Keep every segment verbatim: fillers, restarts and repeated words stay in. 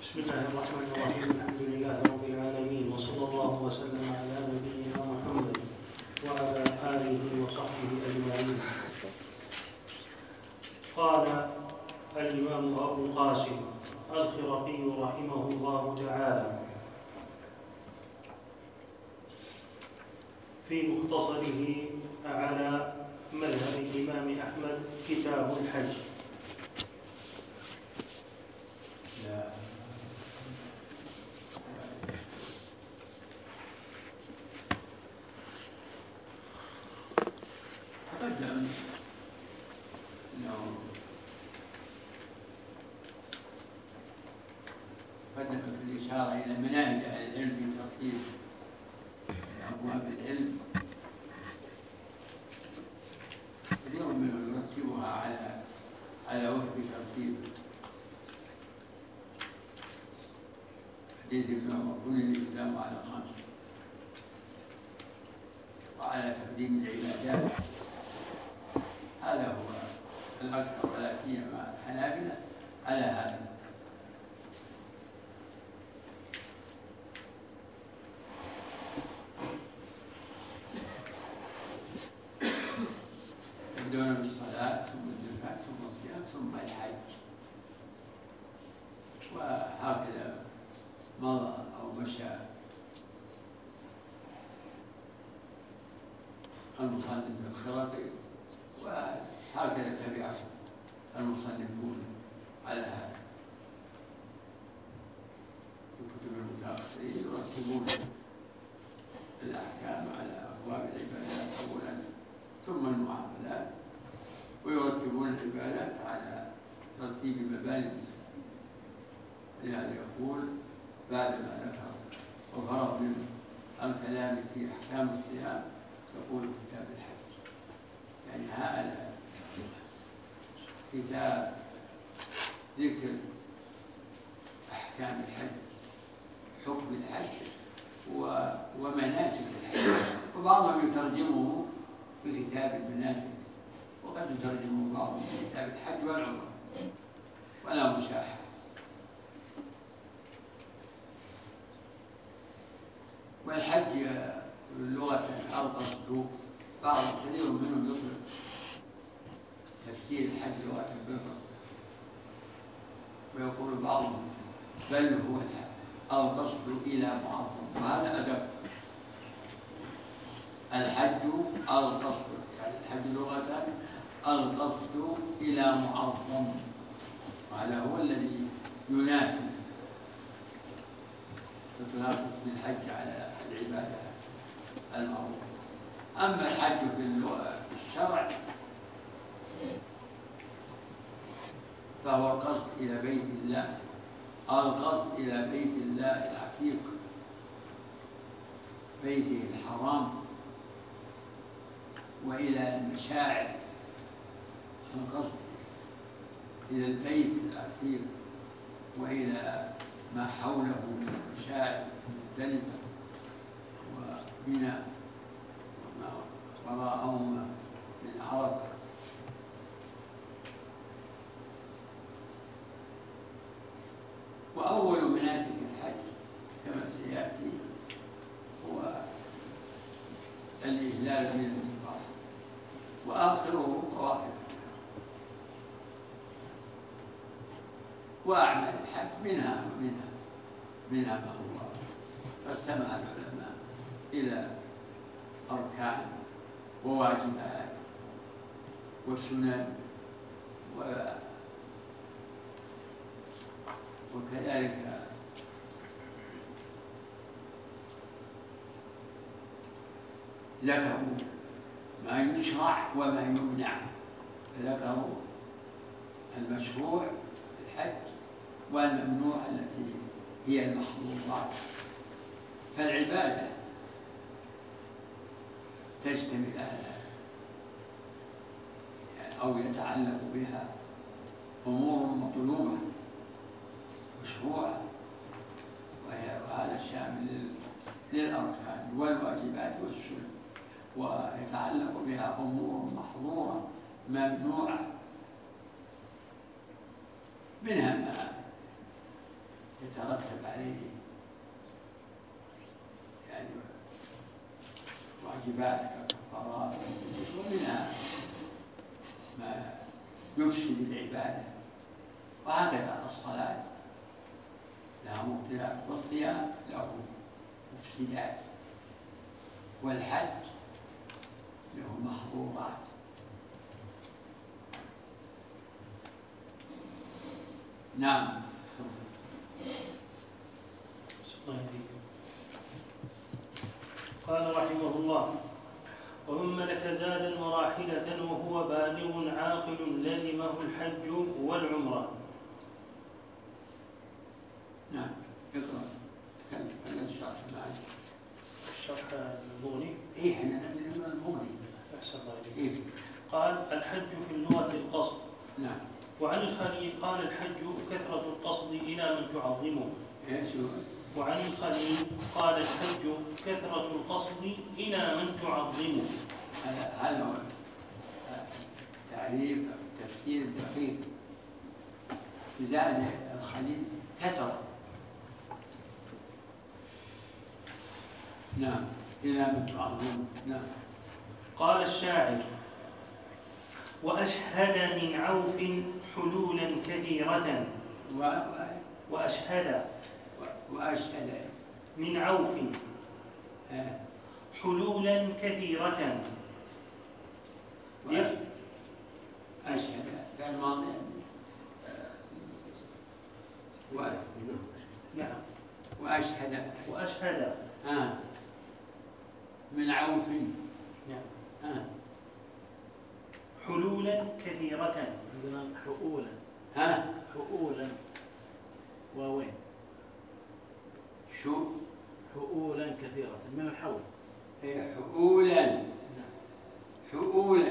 بسم الله الرحمن الرحيم. الحمد لله رب العالمين، وصلى الله وسلم على نبينا محمد وعلى آله وصحبه أجمعين. قال الإمام أبو القاسم الخرقي رحمه الله تعالى في مختصره على مذهب الإمام أحمد كتاب الحج. تقدم انه قدم في الاشاره الى مناهج اهل العلم في ترتيب ابواب العلم، كثير منهم يرتبها على على وفق ترتيب حديث ابن عمر: بني الاسلام على خمس، وعلى تقديم العبادات. هذا هو الأكثر، ولا سيما الحنابلة على هذا. يبدون بالصلاة ثم الزكاة ثم الصيام ثم الحج، وهكذا مضى أو مشى المصنف الخرقي، وهكذا تبعه المصنفون على هذا. في كتب المتأخرين يرتبون الأحكام على أبواب العبادات أولا ثم المعاملات، ويرتبون العبادات على ترتيب مباني. لهذا يقول بعدما ذكر وفرغ من الكلام في أحكام الصيام يقول كتاب الحج، يعني هذا كتاب ذكر أحكام الحج، حكم الحج ومناسك الحج. وبعضهم يترجمه في كتاب المناسك، وقد يترجمه بعضهم في كتاب الحج والعمرة، ولا مشاحة. والحج اللغة القصد، بعض كثير منهم يطلق تفسير الحج لغة بالقصد، ويقول بعضهم بل هو القصد إلى معظم، وهذا أدب. الحج القصد، يعني الحج لغة القصد إلى معظم، وهذا هو الذي يناسب إطلاق اسم الحج على العبادة المعروفة. أما الحج في الشرع فهو القصد إلى بيت الله، القصد إلى بيت الله العتيق، بيته الحرام، وإلى المشاعر، القصد إلى البيت العتيق وإلى ما حوله من المشاعر مختلفة ومنى وما وراءهما من عرفة. وأول مناسك الحج كما سيأتي هو الإهلال من الميقات، وآخره طواف. وأعمال الحج منها منها منها ما هو قسمها العلماء إلى أركان وواجبات وسنن، وكذلك ذكروا ما يشرع وما يمنع، فذكروا المشروع في الحج والممنوع التي هي المحظورات. فالعبادة تشتمل على أو يتعلق بها أمور مطلوبة مشروعة، وهذا الشامل للأركان والواجبات والسنن، ويتعلق بها أمور محظورة ممنوعة، منها ما يترتب عليه يعني واجبات كالكفارات ومنها ما يفسد العبادة، وهكذا الصلاة لها مبطلات والصيام له مفسدات والحج له محظورات. نعم. قال رحمه الله: ومن ملك زادا وراحلة وهو بالغ عاقل لزمه الحج والعمرة. نعم. اقرأ. كم الشرح معي؟ الشرح المغني. إيه إحنا نبدأ المغني. أحسن الله إليك. إيه؟ قال: الحج في اللغة القصد. نعم. وعن الخليل قال: الحج كثرة القصد إلى من تعظمه. إيه شو؟ وعن الخليل قال: الحج كثرة القصد إلى من تعظمه. هذا هو تعريف التفسير الدقيق. زاد الخليل كثرة. نعم. إلى من تعظمه. نعم. قال الشاعر: وأشهد من عوف حلولا كثيرة. و... وأشهد وأشهد من عوف آه. حلولا كثيرة. وأشهد أشهد فعل ماضي. و... نعم. وأشهد وأشهد آه. من عوف. نعم. آه. حلولا كثيرة. عندنا حؤولا. ها؟ حؤولا ووين؟ شو؟ حؤولا كثيرة من الحول. إيه حؤولا. نعم. حؤولا.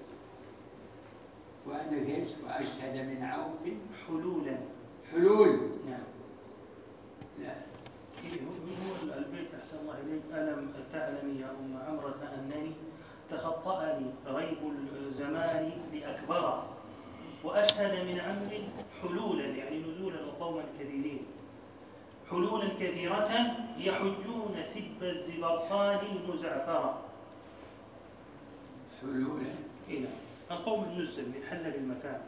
وعندك ايش؟ وأشهد من عوف حلولا. حلول. نعم. لا. إيه هو البيت أحسن الله إليك: ألم تعلمي يا أم عمرة أنني تخطأني ريب الزمان لأكبر، وأشهد من عمر حلولا يعني نزولا وقوما كثيرين، حلولا كثيرة يحجون سب الزبرقان المزعفرة. حلولا. إيه نعم. القوم النزل من حل بالمكان.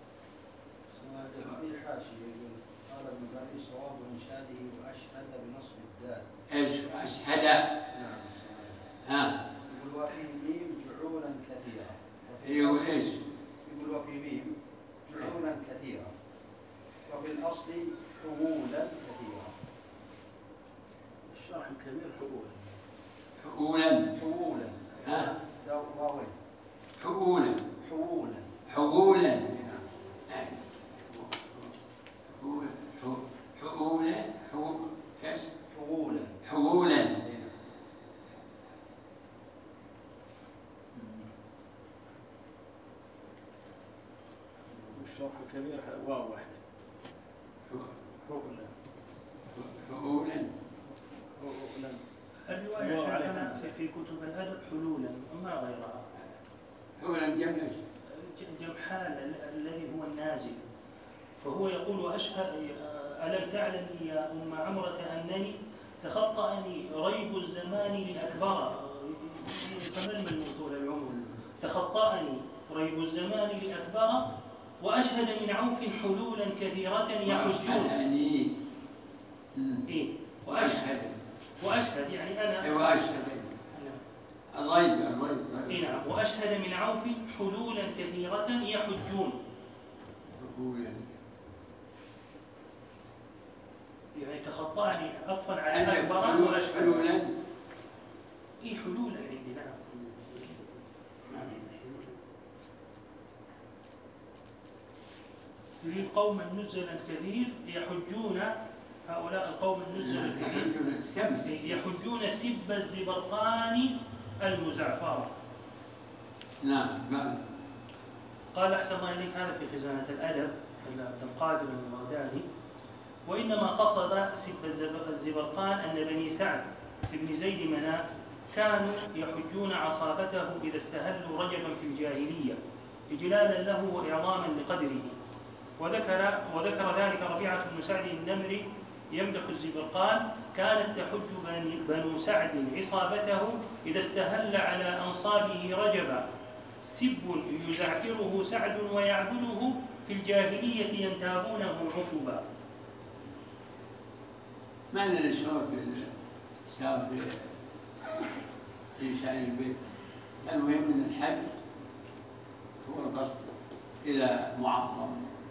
في حاشية يقول: قال ابن بني صواب إنشاده وأشهد بنصب الدال. ايش؟ أشهد. نعم. ها. يقول: وفي ميم جعولا كثيرة. ايوه ايش؟ يقول: وفي ميم جعولا كثيرة، وفي الأصل حمولا كثيرة. الشرح الكبير حؤولا. حؤولا. حمولا. ها. واوين. حؤولا. حمولا. حؤولا. نعم. حؤولا. حؤولا. ايش؟ حمولا. حؤولا. الشرح الكبير واو واحد. حؤولا. حؤولا. حؤولا. الرواية شيخنا في كتب الأدب حلولا وما غيرها. حؤولا جمع جمع حال الذي هو النازل. فهو يقول: أشهد ألم تعلمي يا أم عمرة أنني تخطأني ريب الزمان لأكبر. يتململ من طول العمر. تخطأني ريب الزمان لأكبر، وأشهد من عوف حلولا كثيرة يحجون. إيه؟ وأشهد. وأشهد يعني أنا. إيه وأشهد. الريب الريب. إيه نعم. وأشهد من عوف حلولا كثيرة يحجون. حلولا. يعني تخطأني عطفا على أكبر وأشهد. حلولا. إيه حلولا عندي. نعم. يريد قوما نزلا كثير يحجون. هؤلاء القوم النزل الكثير يحجون سب الزبرقان المزعفر. نعم. قال أحسن الله إليك: هذا في خزانة الأدب القادر المغداني. وإنما قصد سب الزبرقان أن بني سعد بن زيد مناف كانوا يحجون عصابته إذا استهلوا رجبا في الجاهلية إجلالا له وإعظاما لقدره، وذكر وذكر ذلك ربيعة بن سعد النمري يمدح الزبرقان: كانت تحج بني- بنو سعد عصابته إذا استهل على أنصابه رجبا، سب يزعفره سعد ويعبده، في الجاهلية ينتابونه عقبا. ما لنا شعور في الشعور في في شأن البيت. المهم أن الحج هو القصد إلى معظم.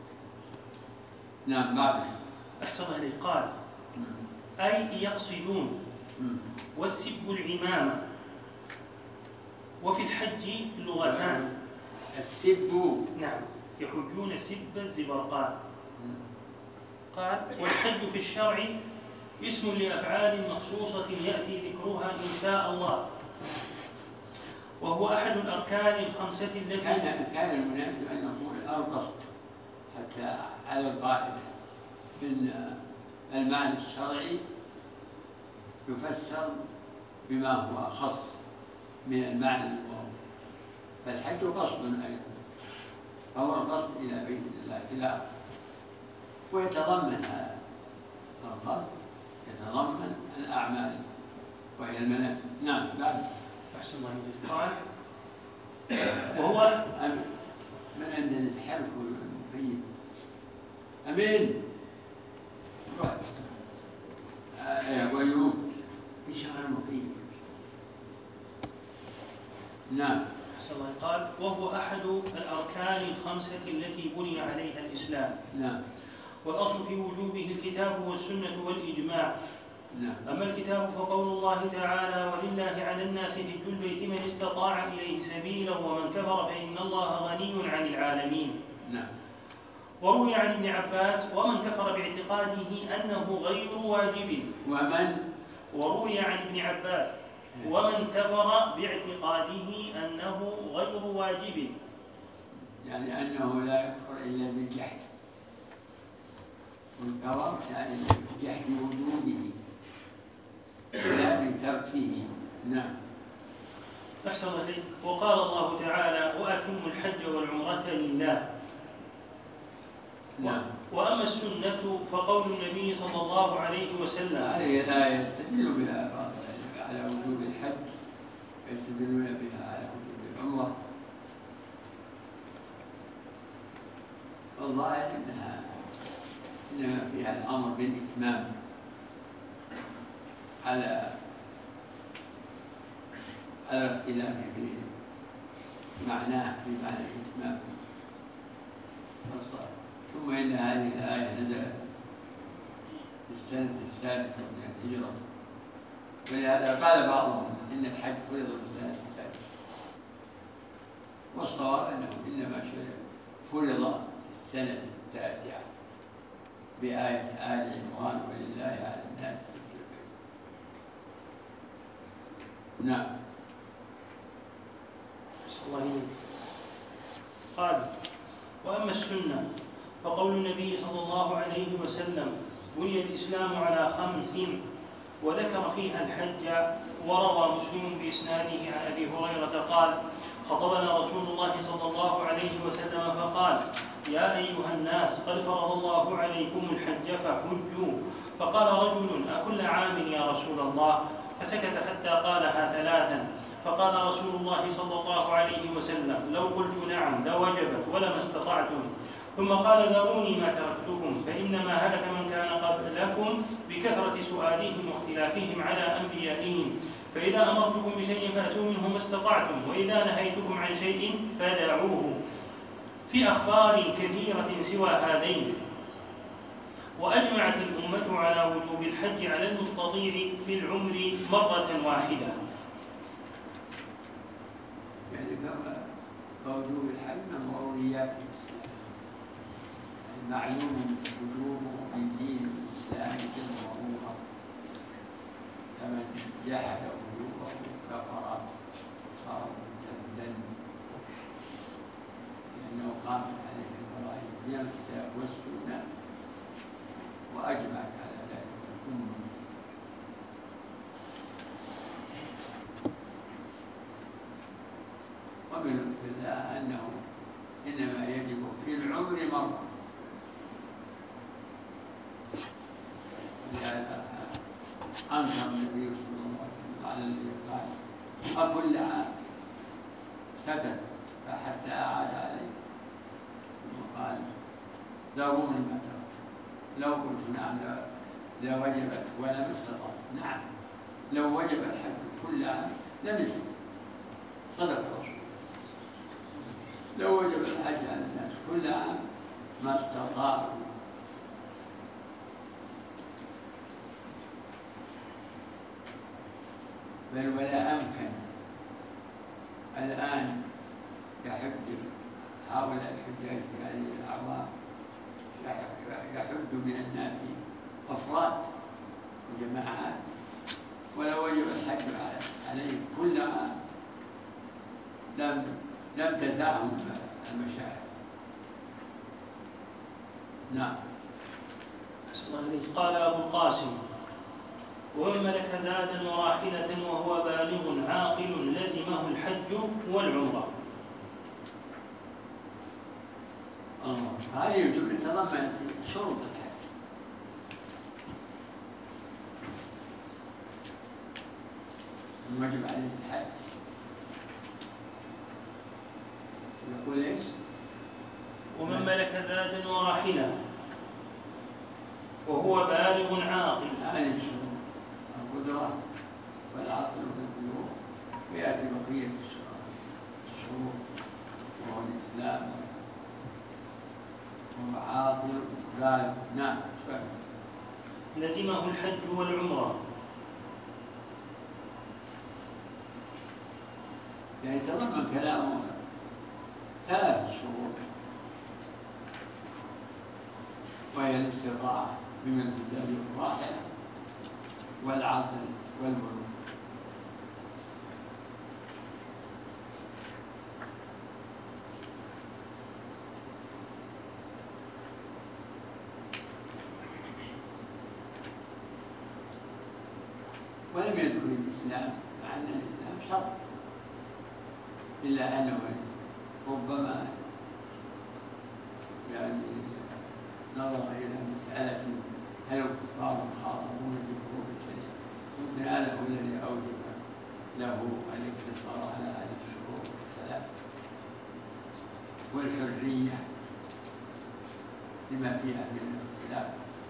نعم. بعد أحسن إليه قال: أي يقصدون، والسب العمامة. وفي الحج لغتان. السب. نعم، يحجون سب الزبرقان. قال: والحج في الشرع اسم لأفعال مخصوصة يأتي ذكرها إن شاء الله، وهو أحد الأركان الخمسة التي كان كان المناسب أن نقول القصد حتى على القاعدة أن المعنى الشرعي يفسر بما هو أخص من المعنى اللغوي، فالحج قصد أيضا، فهو القصد إلى بيت الله إلى ويتضمن هذا القصد يتضمن الأعمال وهي المناسك. نعم. بعد أحسن الله إليك. قال: وهو من عندنا الحرف والمقيم. أمين. يا ويوب في شهر المقيم. نعم. أحسن الله. قال: وهو أحد الأركان الخمسة التي بني عليها الإسلام. نعم. والأصل في وجوبه الكتاب والسنة والإجماع. نعم. أما الكتاب فقول الله تعالى: ولله على الناس حج البيت من استطاع إليه سبيلا ومن كفر فإن الله غني عن العالمين. نعم. وروي عن ابن عباس: ومن كفر باعتقاده أنه غير واجب. ومن وروي عن ابن عباس: ومن كفر باعتقاده أنه غير واجب، يعني أنه لا يكفر إلا بالجحد، والكفر يعني بجحد وجوده لا بتركه. نعم. أحسن إليك. وقال الله تعالى: وأتموا الحج والعمرة لله. نعم. وأما السنة فقول النبي صلى الله عليه وسلم. هذه الآية يستدل بها على وجوب الحج، يستدلون بها على وجوب العمرة، والظاهر إنها إنما فيها الأمر بالإتمام على على الاختلاف في معناه في معنى الإتمام. ثم إن هذه الآية نزلت في السنة الثالثة من الهجرة، ولهذا قال بعضهم إن الحج فرض في السنة الثالثة، والصواب أنه إنما فرض في السنة التاسعة بآية آل عمران: ولله على الناس حج البيت. نعم. الله إليك. قال: وأما السنة فقول النبي صلى الله عليه وسلم: بني الإسلام على خمس، وذكر فيها الحج. وروى مسلم بإسناده عن أبي هريرة قال: خطبنا رسول الله صلى الله عليه وسلم فقال: يا أيها الناس قد فرض الله عليكم الحج فحجوا. فقال رجل: أكل عام يا رسول الله؟ فسكت حتى قالها ثلاثا. فقال رسول الله صلى الله عليه وسلم: لو قلت نعم لوجبت ولما استطعتم. ثم قال: ذروني ما تركتكم، فإنما هلك من كان قبلكم بكثرة سؤالهم واختلافهم على أنبيائهم، فإذا أمرتكم بشيء فأتوا منه ما استطعتم، وإذا نهيتكم عن شيء فدعوه. في أخبار كثيرة سوى هذين. وأجمعت الأمة على وجوب الحج على المستطيع في العمر مرة واحدة. يعني فوجوب الحج من ضروريات الإسلام، معلوم وجوبه في دين الإسلام بالضرورة، فمن جحد وجوبه كفر صار مرتدا، لأنه قامت عليه الفرائض من الكتاب والسنة وأجمعت على ذلك الأمة. ومن الله أنه إنما يجب في العمر مرة، لهذا أنكر النبي صلى الله عليه وسلم على الذي قال أكل عام سكت حتى أعاد عليه ثم قال ذروني ما ترك لو قلت نعم لوجبت ولم استطعت نعم لو وجب الحج كل عام لم يستطع صدق الرسول لو وجب الحج على الناس كل عام ما استطاعوا بل ولا أمكن الآن يحج هؤلاء الحجاج في هذه الأعوام يحج من الناس أفراد وجماعات ولو وجب الحج عليهم كل عام لم لم تدعهم المشاعر. نعم. قال أبو القاسم ومن ملك زادا وراحلة وهو بالغ عاقل لزمه الحج والعمرة. الله هذه الجملة تضمنت شروط الحج. الواجب عليه الحج يقول ايش؟ ومن ملك زادا وراحلة وهو بالغ عاقل. هذه الشروط القدرة والعقل والبلوغ ويأتي بقية الشروط وهو الإسلام وهو عاقل بالغ. نعم. لزمه الحج والعمرة يعني تضمن كلامه ثلاث شروط وهي الاستطاعة بمنزل الراحلة والعقل والبلوغ. ولم يذكر الإسلام مع أن الإسلام شرط إلا أنه ربما يعني نظر إلى مسألة هل الكفار مخاطبون بفروض الشريعة ممكن هذا هو الذي أوجب له الاقتصار على هذه الشروط الثلاث والحرية لما فيها من الاختلاف.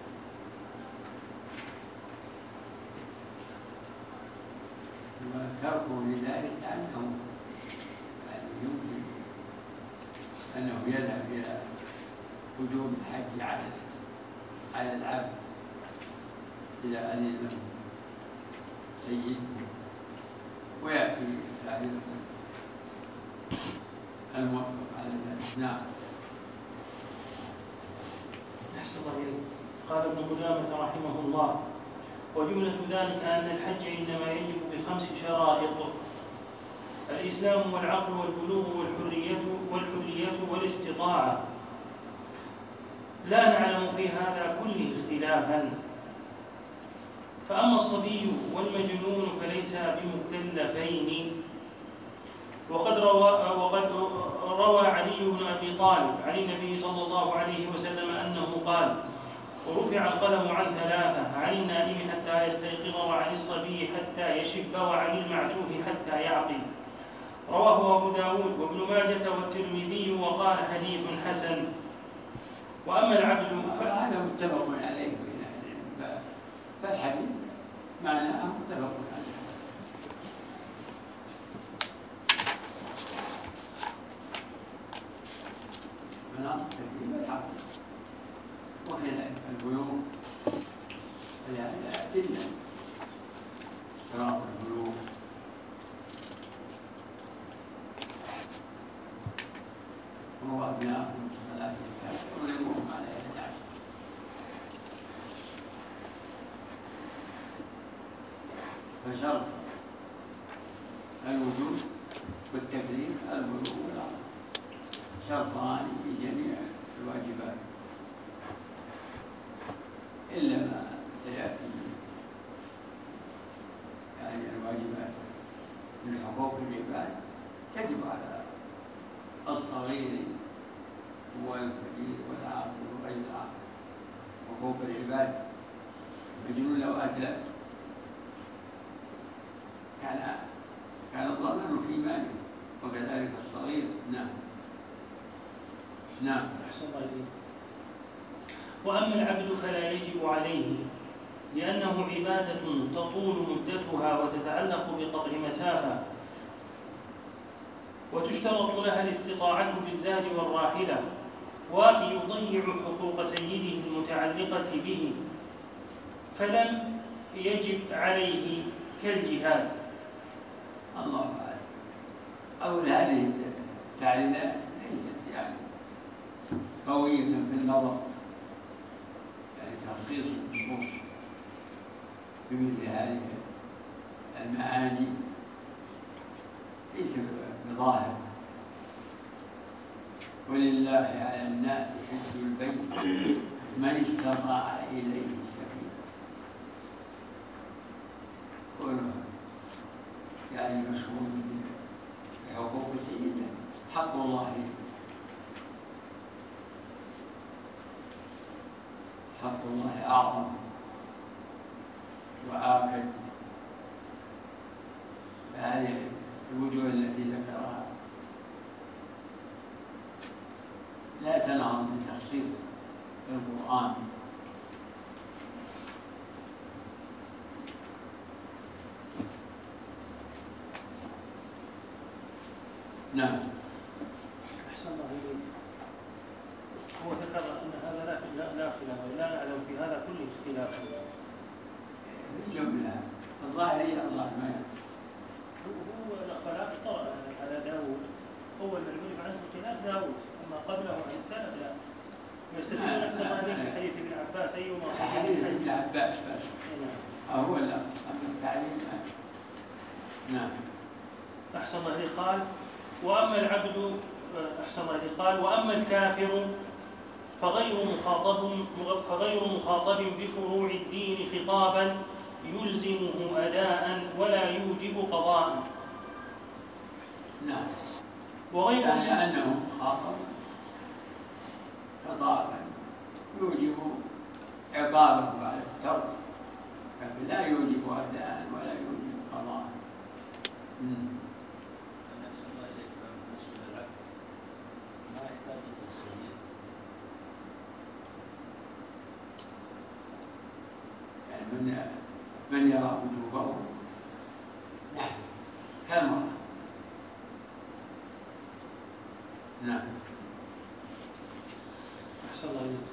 وتركوا لذلك أنه يعني يمكن أنه يذهب إلى وجوب الحج على على العبد إذا أذن له سيده ويأتي فاعله الموفق على ذلك. نعم. أحسن الله إليك. قال ابن قدامة رحمه الله وجملة ذلك أن الحج إنما يجب بخمس شرائط: الإسلام والعقل والبلوغ والحرية والحرية والاستطاعة، لا نعلم في هذا كله اختلافا. فأما الصبي والمجنون فليس بمكلفين. وقد روى, وقد روى علي بن أبي طالب عن النبي صلى الله عليه وسلم أنه قال ورفع القلم عن ثلاثة: عن النائم حتى يستيقظ وعن الصبي حتى يشب وعن المعتوه حتى يعقل. رواه أبو داود وابن ماجة والترمذي وقال حديث حسن. وأما العبد فهذا متفق عليه فالحديث معناه متفق عليه. مناط تكليم العقل وكذلك البلوغ فلهذا أدلة اشتراط البلوغ هو أبناءهم الصلاة يضربهم على إحدى عشر. فشرط الوجود والتكليف البلوغ والعقل شرطان في جميع الواجبات إلا ما سيأتي يعني الواجبات من حقوق العباد تجب على الصغير والكبير والعاقل وغير العاقل. حقوق العباد يجب وأتلف كان كان الضمان في ماله، وكذلك الصغير. نعم نعم. أحسن الله إليك. وأما العبد فلا يجب عليه، لأنه عبادة تطول مدتها وتتعلق بقطع مسافة، وتشترط لها الاستطاعة بالزاد والراحلة، ويضيع حقوق سيده المتعلقة به، فلم يجب عليه كالجهاد. الله أعلم. أول هذه التعليلات ليست يعني قوية في النظر، يعني تخصيص النصوص بمثل هذه المعاني ليس بظاهر. ولله على الناس حج البيت من استطاع إليه سبيلا. يعني مشغول بحقوق سيده، حق الله حق الله أعظم وآكد. فهذه الوجوه التي ذكرها لا تنهض من تخصيص القرآن. نعم. أحسن الله إليك. هو ذكر أن هذا لا لا لا خلاف، لا نعلم في هذا كله اختلافا. الجملة الظاهرية الله ما هو الخلاف طرأ على داود، هو الذي يعرف عنه خلاف داود، أما قبله عن السلف لا. ويستدلون أحسن الله إليك بحديث ابن عباس أيما حديث ابن عباس بس. هو لا أما التعليم. نعم. أحسن الله إليك. قال وأما العبد أحسن الله إليك قال وأما الكافر فغير مخاطب فغير مخاطب بفروع الدين خطابا يلزمه أداء ولا يوجب قضاء. نعم. وغير يعني أنه مخاطب خطابا يوجب عقابه على الترك، لكن لا يوجب أداء ولا يوجب قضاء. من من يرى وجوبه نعم كالمرأة. نعم. أحسن الله إليك.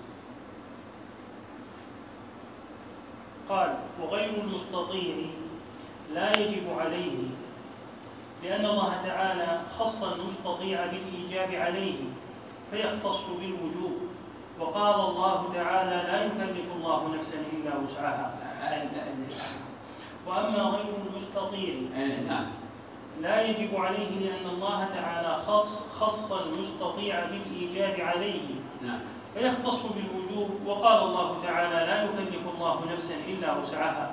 قال وغير المستطيع لا يجب عليه، لأن الله تعالى خص المستطيع بالإيجاب عليه فيختص بالوجوب، وقال الله تعالى لا يكلف الله نفسا إلا وسعها. وأما غير المستطيع لا يجب عليه، لأن الله تعالى خص, خص المستطيع بالإيجاب عليه فيختص بالوجوب، وقال الله تعالى لا يكلف الله نفسا إلا وسعها.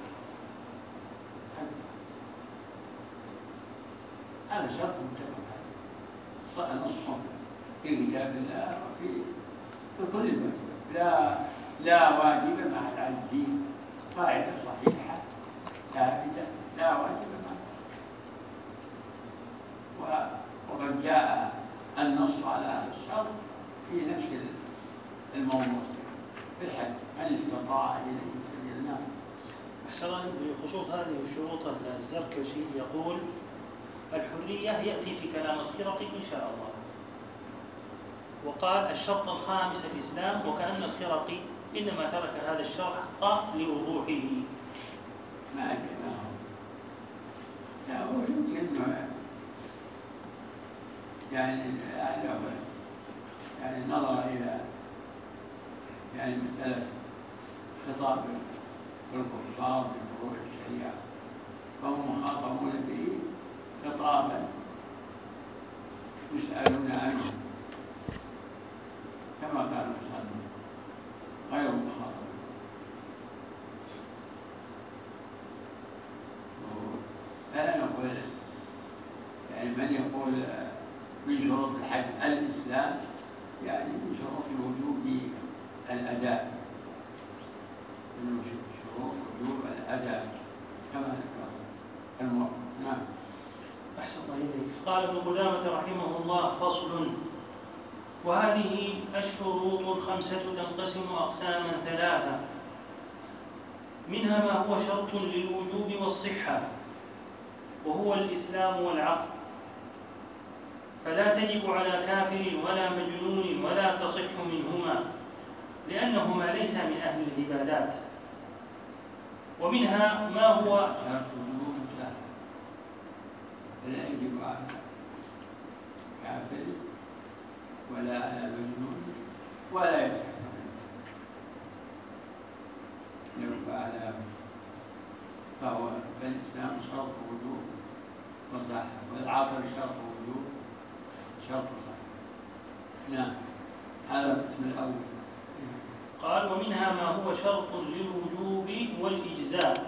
هذا شرط متفق نص في كتاب الله وفي كل الواجب. لا لا واجب مع العاجزين، قاعدة صحيحة ثابتة، لا واجب مع العاجزين. وقد جاء النص على هذا الشرط في نفس الموضوع في الحج من استطاع إليه سبيلا. أحسن. بخصوص هذه الشروط الزركشي يقول الحرية يأتي في كلام الخرقي إن شاء الله. وقال الشرط الخامس الإسلام، وكأن الخرقي إنما ترك هذا الشرط لوضوحه. ما أجناه لا هو يمكن يعني يعني نظر إلى يعني مسألة خطاب الكفار بفروع الشريعة فهم مخاطبون به خطابا يسألون عنه كما قال المصنف غير مخاطب. فلا نقول يعني من يقول من شروط الحج الإسلام يعني من شروط الوجوب الأداء، من شروط وجوب أداء كما ذكر الموقف. نعم. أحسن الله إليك. قال ابن قدامة رحمه الله: فصل. وهذه الشروط الخمسة تنقسم أقساما ثلاثة، منها ما هو شرط للوجوب والصحة، وهو الإسلام والعقل، فلا تجب على كافر ولا مجنون ولا تصح منهما، لأنهما ليس من أهل العبادات. ومنها ما هو شرط الوجوب سهل، فلا يجب على كافر ولا على مجنون ولا يصح لو فعل، فهو فالإسلام شرط وجوب وصحة، والعقل شرط وجوب شرط صحة. نعم. هذا القسم الأول. قال: ومنها ما هو شرط للوجوب والإجزاء،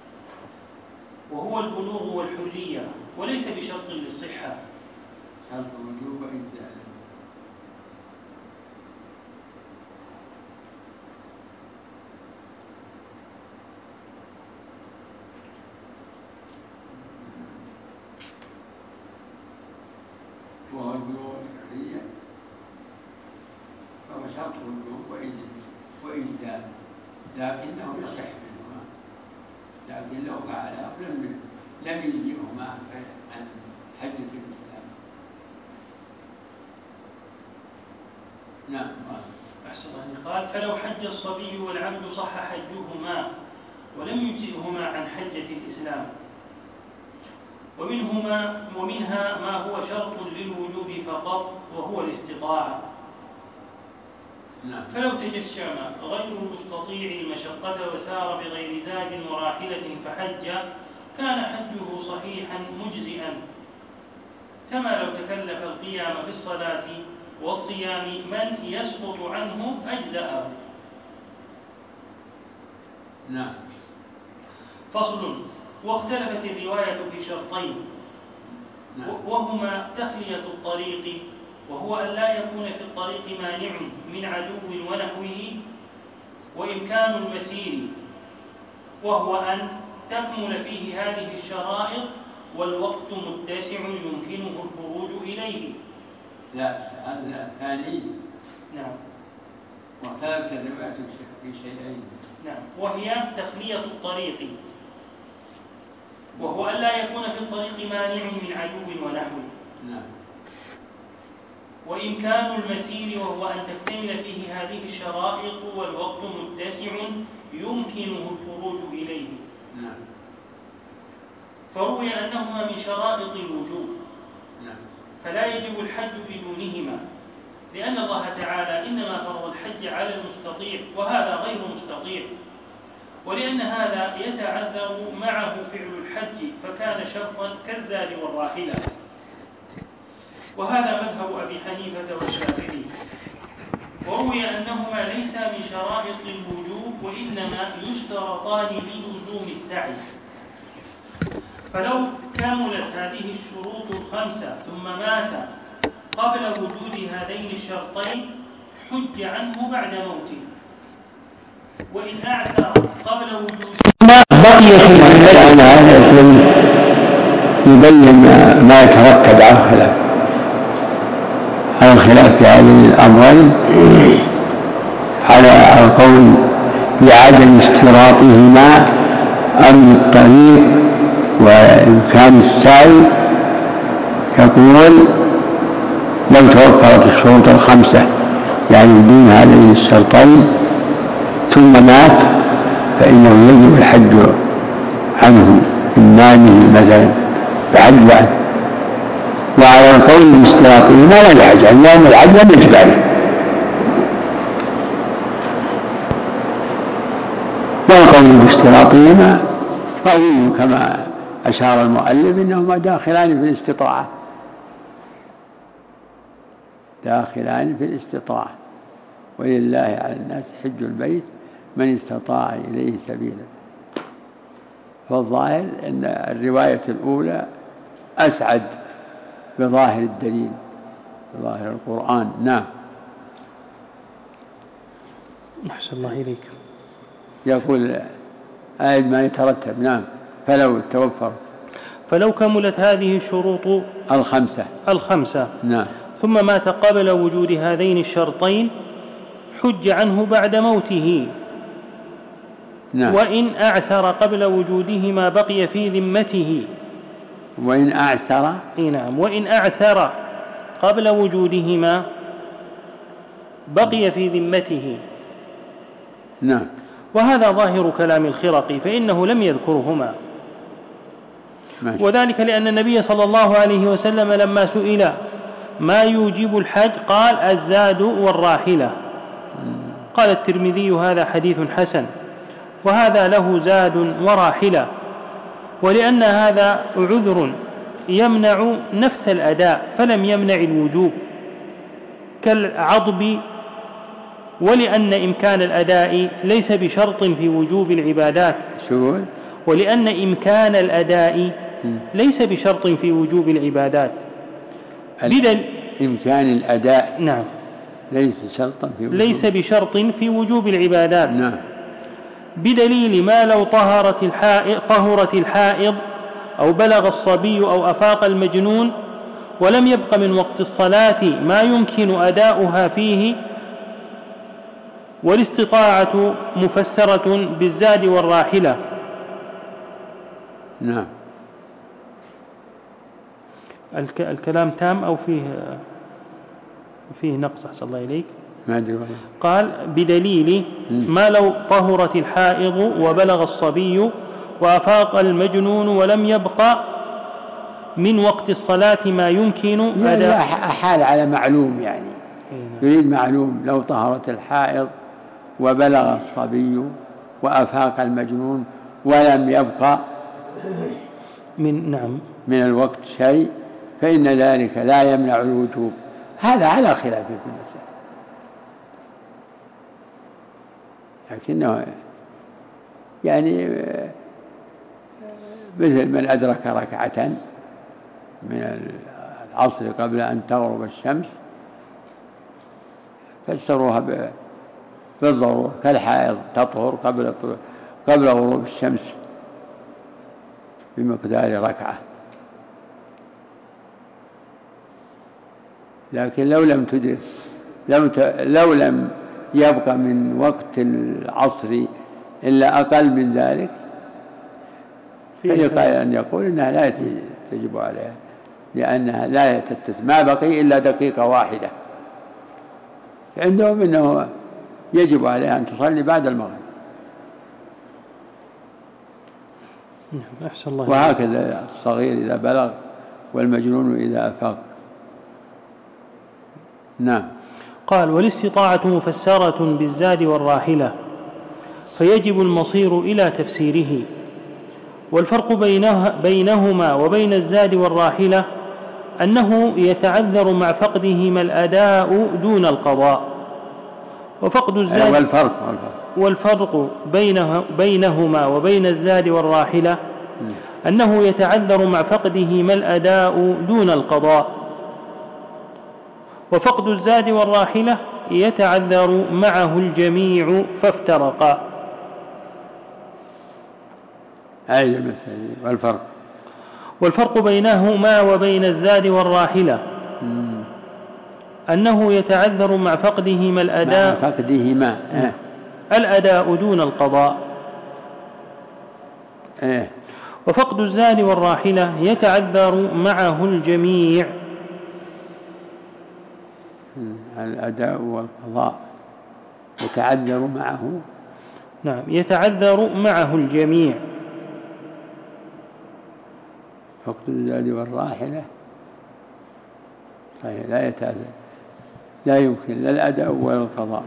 وهو البلوغ والحرية، وليس بشرط للصحة. شرط وجوب وإجزاء. وهو البلوغ والحرية، فهو شرط وجوب وإجزاء، لكنه يصح منهما، لكن لو فعله لم لم يجزئهما عن حجة الإسلام. نعم. أحسن الله. قال: فلو حج الصبي والعبد صح حجهما ولم يجزئهما عن حجة الإسلام. ومنهما ومنها ما هو شرط للوجوب فقط، وهو الاستطاعة. نعم. فلو تجشم غير المستطيع المشقة وسار بغير زاد وراحلة فحج، كان حجه صحيحا مجزئا، كما لو تكلف القيام في الصلاة والصيام من يسقط عنه أجزأه. نعم. فصل. واختلفت الرواية في شرطين، نعم. وهما تخلية الطريق، وهو أن لا يكون في الطريق مانع من عدو ونحوه، وإمكان المسير، وهو أن تكمل فيه هذه الشرائط والوقت متسع يمكنه الخروج إليه. لا، هذا الثاني. نعم. واختلفت الروايات في شيئين. نعم. وهي تخلية الطريق، وهو أن لا يكون في الطريق مانع من عدو ونحوه. نعم. وإمكان المسير، وهو أن تكتمل فيه هذه الشرائط والوقت متسع يمكنه الخروج إليه. نعم. فروي أنهما من شرائط الوجوب، نعم. فلا يجب الحج بدونهما، لأن الله تعالى إنما فرض الحج على المستطيع، وهذا غير مستطيع، ولأن هذا يتعذر معه فعل الحج، فكان شرطا كالزاد والراحلة. وهذا مذهب أبي حنيفة والشافعي. وروي أنهما ليس من شرائط الوجوب، وإنما يشترطان للزوم السعي. فلو كملت هذه الشروط الخمسة ثم مات قبل وجود هذين الشرطين حج عنه بعد موته، وإن أعثر قبل وجود بقي في الآن هذا يبين ما يترتب على الخلاف على الخلاف في هذين الأمرين، على القول بعدم اشتراطهما أمن الطريق وإمكان السعي. يقول لو توفرت الشروط الخمسة يعني بدون هذين الشرطين ثم مات فإنه يجب الحج عنه من ماله مثلا فحج عنه. وعلى القول باشتراطهما لا يحج عنه لأن الحج لم يجب عليه. والقول باشتراطهما قوي كما أشار المؤلف إنهما داخلان في الاستطاعة، داخلان في الاستطاعة. ولله على الناس حج البيت من استطاع إليه سبيلا. فالظاهر أن الرواية الأولى أسعد بظاهر الدليل بظاهر القرآن. نعم. أحسن الله إليك. يقول آه ما يترتب. نعم. فلو توفر فلو كملت هذه الشروط الخمسة الخمسة نعم ثم مات قبل وجود هذين الشرطين حج عنه بعد موته. نعم. وإن أعسر قبل وجودهما بقي في ذمته. وإن أعسر نعم وإن أعسر قبل وجودهما بقي في ذمته. نعم. وهذا ظاهر كلام الخرقي فإنه لم يذكرهما، وذلك لأن النبي صلى الله عليه وسلم لما سئل ما يوجب الحج قال الزاد والراحلة. قال الترمذي هذا حديث حسن، وهذا له زاد وراحلة، ولأن هذا عذر يمنع نفس الأداء فلم يمنع الوجوب كالعضب، ولأن إمكان الأداء ليس بشرط في وجوب العبادات. ولأن إمكان الأداء ليس بشرط في وجوب العبادات. بدل إمكان الأداء نعم ليس شرطا في وجوب ليس بشرط في وجوب العبادات. نعم. بدليل ما لو طهرت الحائض, طهرت الحائض أو بلغ الصبي أو أفاق المجنون ولم يبق من وقت الصلاة ما يمكن أداؤها فيه، والاستطاعة مفسرة بالزاد والراحلة. نعم. الك... الكلام تام أو فيه فيه نقص أحسن الله إليك؟ ما أدري والله. قال بدليل ما لو طهرت الحائض وبلغ الصبي وأفاق المجنون ولم يبق من وقت الصلاة ما يمكن أداء. أحال على معلوم يعني يريد معلوم. لو طهرت الحائض وبلغ الصبي وأفاق المجنون ولم يبق من نعم من الوقت شيء فإن ذلك لا يمنع الوجوب. هذا على خلاف في المسألة، لكنه يعني مثل من أدرك ركعة من العصر قبل أن تغرب الشمس فسروها بالضرورة كالحائض تطهر قبل قبل غروب الشمس بمقدار ركعة. لكن لو لم تدرس لو, لو لم يبقى من وقت العصر إلا أقل من ذلك فيقال أن يقول إنها لا تجب عليها لأنها لا تتسع ما بقي إلا دقيقة واحدة. عندهم إنه يجب عليها أن تصلي بعد المغرب. أحسن الله. وهكذا الصغير إذا بلغ والمجنون إذا أفاق. نعم. قال والاستطاعة مفسرة بالزاد والراحلة فيجب المصير إلى تفسيره. والفرق بينه بينهما وبين الزاد والراحلة أنه يتعذر مع فقدهما الأداء دون القضاء. وفقد الزاد والفرق والفرق بينه بينهما وبين الزاد والراحلة أنه يتعذر مع فقدهما الأداء دون القضاء. وفقد الزاد والراحلة يتعذر معه الجميع فافترقا. هذه المسألة. والفرق والفرق بينهما وبين الزاد والراحلة مم. أنه يتعذر مع فقدهما الأداء مع فقدهما آه. الأداء دون القضاء. آه. وفقد الزاد والراحلة يتعذر معه الجميع. الأداء والقضاء يتعذر معه. نعم يتعذر معه الجميع. فقد الزاد والراحلة صحيح لا يتعذر لا يمكن لا الأداء ولا القضاء.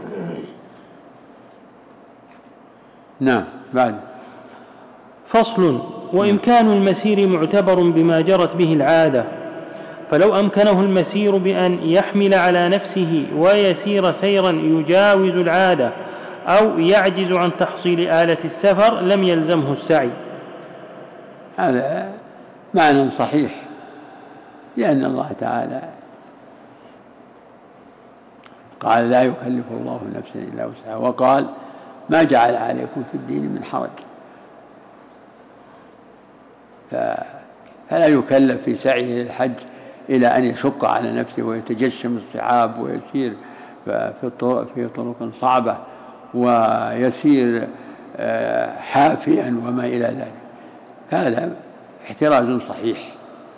نعم. بعد فصل. وإمكان المسير معتبر بما جرت به العادة، فلو أمكنه المسير بأن يحمل على نفسه ويسير سيرا يجاوز العادة أو يعجز عن تحصيل آلة السفر لم يلزمه السعي. هذا معنى صحيح لأن الله تعالى قال لا يكلف الله نفسا إلا وسعها، وقال ما جعل عليكم في الدين من حرج فلا يكلف في سعيه للحج إلى أن يشق على نفسه ويتجشم الصعاب ويسير في طرق صعبة ويسير حافيا وما إلى ذلك. هذا احتراز صحيح.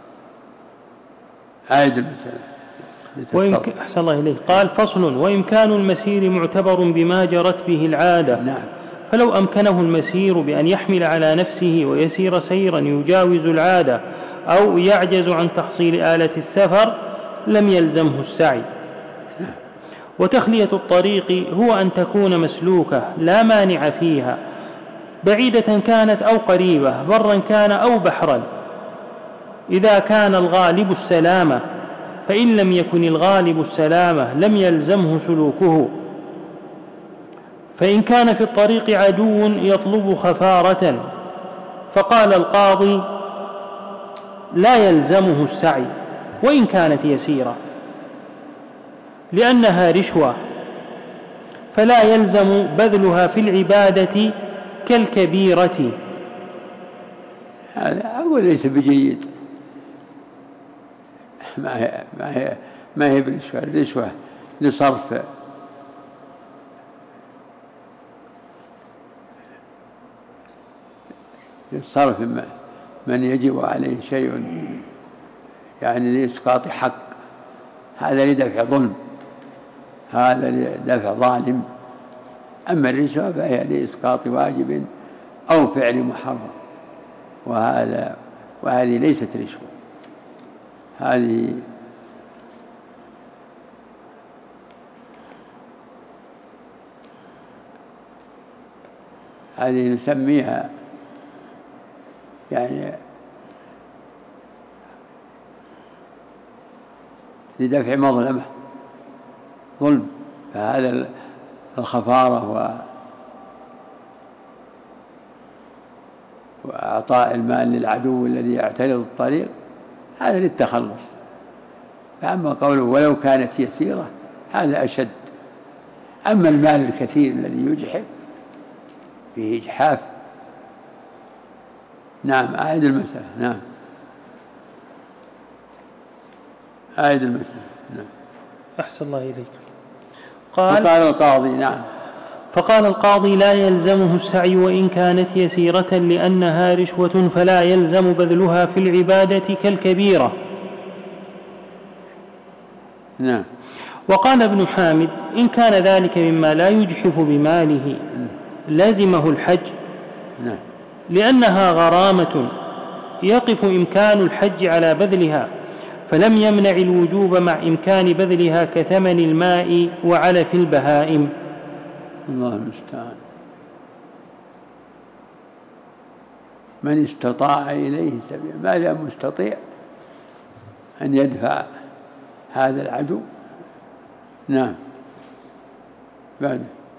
عاد المسألة. أحسن الله إليه. قال: فصل: وإمكان المسير معتبر بما جرت به العادة. نعم. فلو أمكنه المسير بأن يحمل على نفسه ويسير سيرا يجاوز العادة أو يعجز عن تحصيل آلة السفر لم يلزمه السعي. وتخلية الطريق هو أن تكون مسلوكة لا مانع فيها، بعيدة كانت أو قريبة، برا كان أو بحرا، إذا كان الغالب السلامة، فإن لم يكن الغالب السلامة لم يلزمه سلوكه. فإن كان في الطريق عدو يطلب خفارة فقال القاضي: لا يلزمه السعي وإن كانت يسيرة، لأنها رشوة، فلا يلزم بذلها في العبادة كالكبيرة. هذا أول ليس بجيد. ما هي ما هي ما هي بالرشوة. الرشوة لصرف لصرف من يجب عليه شيء، يعني لإسقاط حق، هذا لدفع ظلم، هذا لدفع ظالم. أما الرشوة فهي لإسقاط واجب أو فعل محرم، وهذا وهذه ليست رشوة. هذه هذه نسميها يعني لدفع مظلمة، ظلم. فهذا الخفارة و وإعطاء المال للعدو الذي يعترض الطريق هذا للتخلص. فأما قوله ولو كانت يسيرة هذا أشد. أما المال الكثير الذي يجحف فيه إجحاف. نعم. أعد المسألة. نعم. أعد المسألة. نعم. أحسن الله إليك. قال فقال القاضي. نعم. فقال القاضي: لا يلزمه السعي وإن كانت يسيرة لأنها رشوة، فلا يلزم بذلها في العبادة كالكبيرة. نعم. وقال ابن حامد: إن كان ذلك مما لا يجحف بماله لازمه الحج، نعم، لأنها غرامة يقف إمكان الحج على بذلها، فلم يمنع الوجوب مع إمكان بذلها كثمن الماء وعلف البهائم. الله المستعان. من استطاع إليه سبيلا، ما لم يستطيع أن يدفع هذا العدو. نعم. بعد.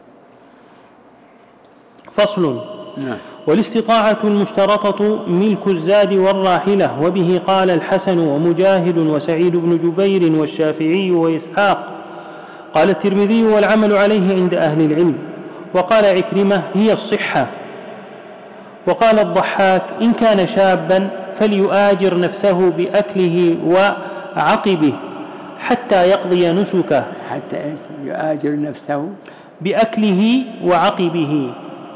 فصل. نعم. والاستطاعة المشترطة ملك الزاد والراحلة، وبه قال الحسن ومجاهد وسعيد بن جبير والشافعي وإسحاق. قال الترمذي: والعمل عليه عند أهل العلم. وقال عكرمة: هي الصحة. وقال الضحاك: إن كان شابا فليؤاجر نفسه بأكله وعقبه حتى يقضي نسكه. حتى يؤاجر نفسه بأكله وعقبه.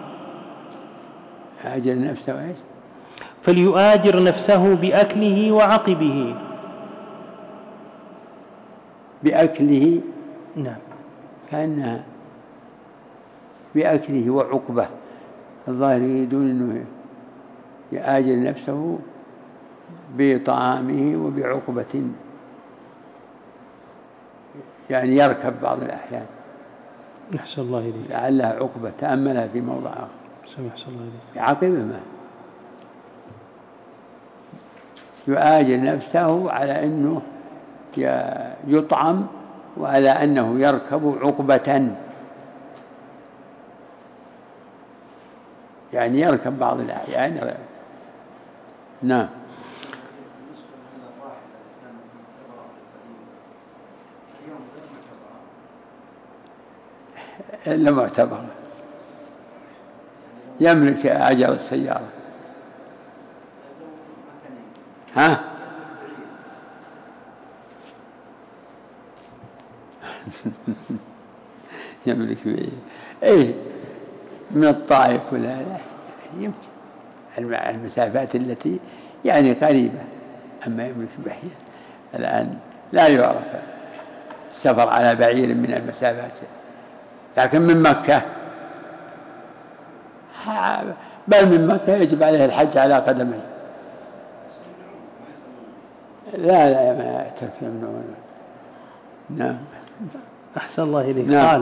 يؤاجر نفسه إيش؟ فليؤاجر نفسه بأكله وعقبه. بأكله. نعم. كأنها بأكله وعقبه. الظاهر يريدون أنه يؤاجر نفسه بطعامه وبعقبة، يعني يركب بعض الأحيان. أحسن الله إليك. لعلها عقبة، تأملها في موضع آخر. أحسن الله إليك. بعقبه ما يؤاجر نفسه على أنه يطعم وعلى أنه يركب عقبة، يعني يركب بعض الأحيان. نعم. إلا معتبر، يملك أجر السيارة. ها يملك بعير ايه من الطائف ولا لا يمكن المسافات التي يعني قريبة. أما يملك بعير الآن لا يعرف السفر على بعير من المسافات، لكن من مكة بل من مكة يجب عليه الحج على قدميه. لا لا ما يعترف يمنعون. نعم. أحسن الله إليك. نعم. قال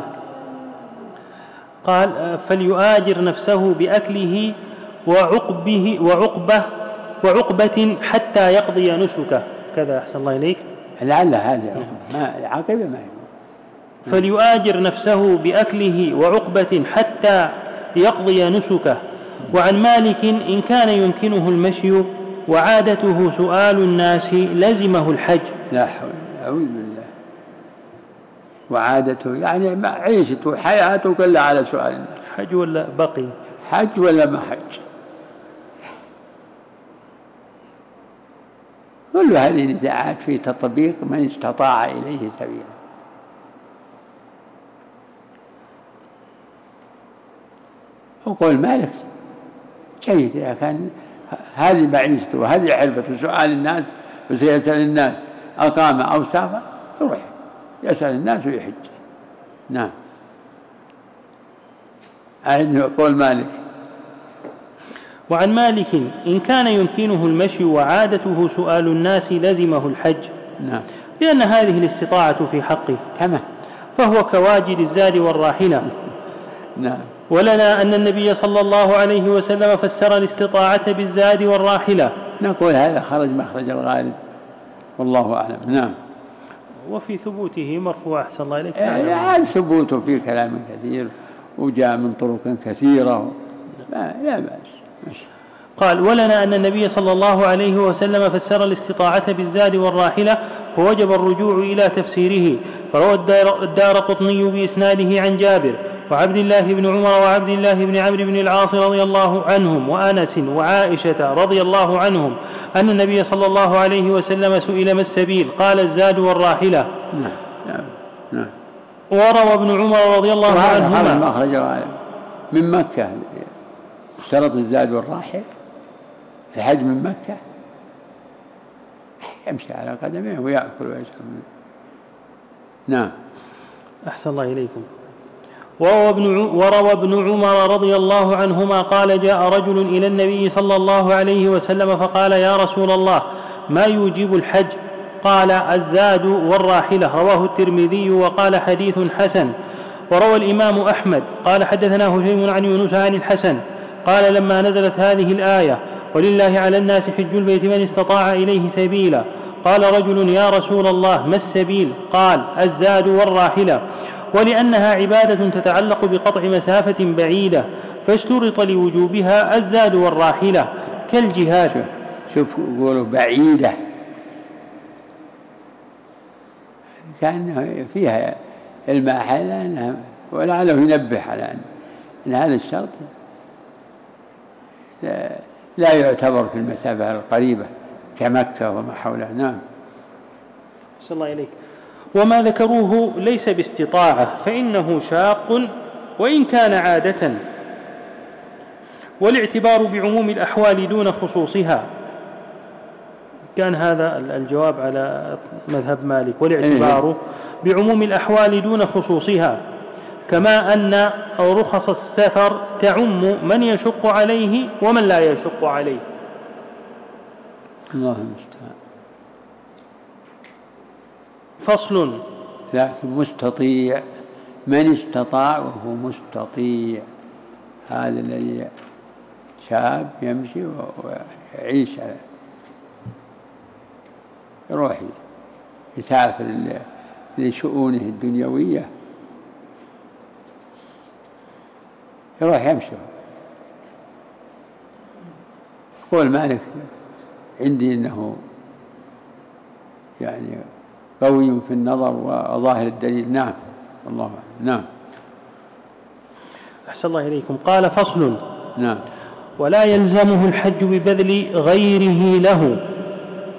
قال فليؤاجر نفسه بأكله وعقبه وعقبة وعقبة حتى يقضي نسكه كذا. أحسن الله إليك. لعل هذا ما العاقبة ما هي. فليؤاجر نفسه بأكله وعقبة حتى يقضي نسكه. وعن مالك إن كان يمكنه المشي وعادته سؤال الناس لزمه الحج. لا حول أعوذ بالله. وعادته يعني عيشته وحياته كلها على سؤال الناس. حج ولا بقي؟ حج ولا ما حج؟ كل هذه نزاعات في تطبيق من استطاع إليه سبيلا. وقول مالك جيد إذا كان هذه معيشته وهذه حرفته سؤال الناس وسيسأل الناس أقام أو سافر يروح يسأل الناس ويحج. نعم. أعد قول مالك. وعن مالك إن كان يمكنه المشي وعادته سؤال الناس لزمه الحج. نعم. لأن هذه الاستطاعة في حقه. تمام. فهو كواجد الزاد والراحلة. نعم. ولنا أن النبي صلى الله عليه وسلم فسر الاستطاعة بالزاد والراحلة. نقول هذا خرج مخرج الغالب والله أعلم. نعم. وفي ثبوته مرفوع. أحسن الله إليك. يعني ثبوته في كلام كثير وجاء من طرق كثيرة لا, لا بأس. ماشي. قال ولنا أن النبي صلى الله عليه وسلم فسر الاستطاعة بالزاد والراحلة فوجب الرجوع إلى تفسيره. فروى الدارقطني بإسناده عن جابر وعبد الله بن عمر وعبد الله بن عمرو بن العاص رضي الله عنهم وأنس وعائشة رضي الله عنهم أن النبي صلى الله عليه وسلم سئل ما السبيل قال الزاد والراحلة. نعم. نعم. نعم. وروى ابن عمر رضي الله عنهما مخرج الغالب من مكة اشترط الزاد والراحل الحج من مكة يمشي على قدمه ويأكل ويشرب. نعم. أحسن الله إليكم. وروى ابن عمر رضي الله عنهما قال جاء رجل إلى النبي صلى الله عليه وسلم فقال يا رسول الله ما يوجب الحج؟ قال الزاد والراحلة. رواه الترمذي وقال حديث حسن. وروى الإمام أحمد قال حدثنا هشيم عن يونس عن الحسن قال لما نزلت هذه الآية ولله على الناس حج البيت من استطاع إليه سبيلا قال رجل يا رسول الله ما السبيل؟ قال الزاد والراحلة. ولأنها عبادة تتعلق بقطع مسافة بعيدة فاشترط لوجوبها الزاد والراحلة كالجهاد. شوف يقولوا بعيدة كان فيها الماحلة ولعله ينبه على أن هذا الشرط لا, لا يعتبر في المسافة القريبة كمكة وما حولها. نعم. صلى الله عليك. وما ذكروه ليس باستطاعة فإنه شاق وإن كان عادة. والاعتبار بعموم الأحوال دون خصوصها. كان هذا الجواب على مذهب مالك. والاعتبار بعموم الأحوال دون خصوصها كما أن رخص السفر تعم من يشق عليه ومن لا يشق عليه. الله المستعان. فصل. لكن مستطيع من استطاع وهو مستطيع هذا الذي شاب يمشي ويعيش يروح يسافر لشؤونه الدنيوية يروح يمشي. قول مالك عندي إنه يعني قوي في النظر وظاهر الدليل. نعم. الله نعم. أحسن الله إليكم. قال فصل. نعم. ولا يلزمه الحج ببذل غيره له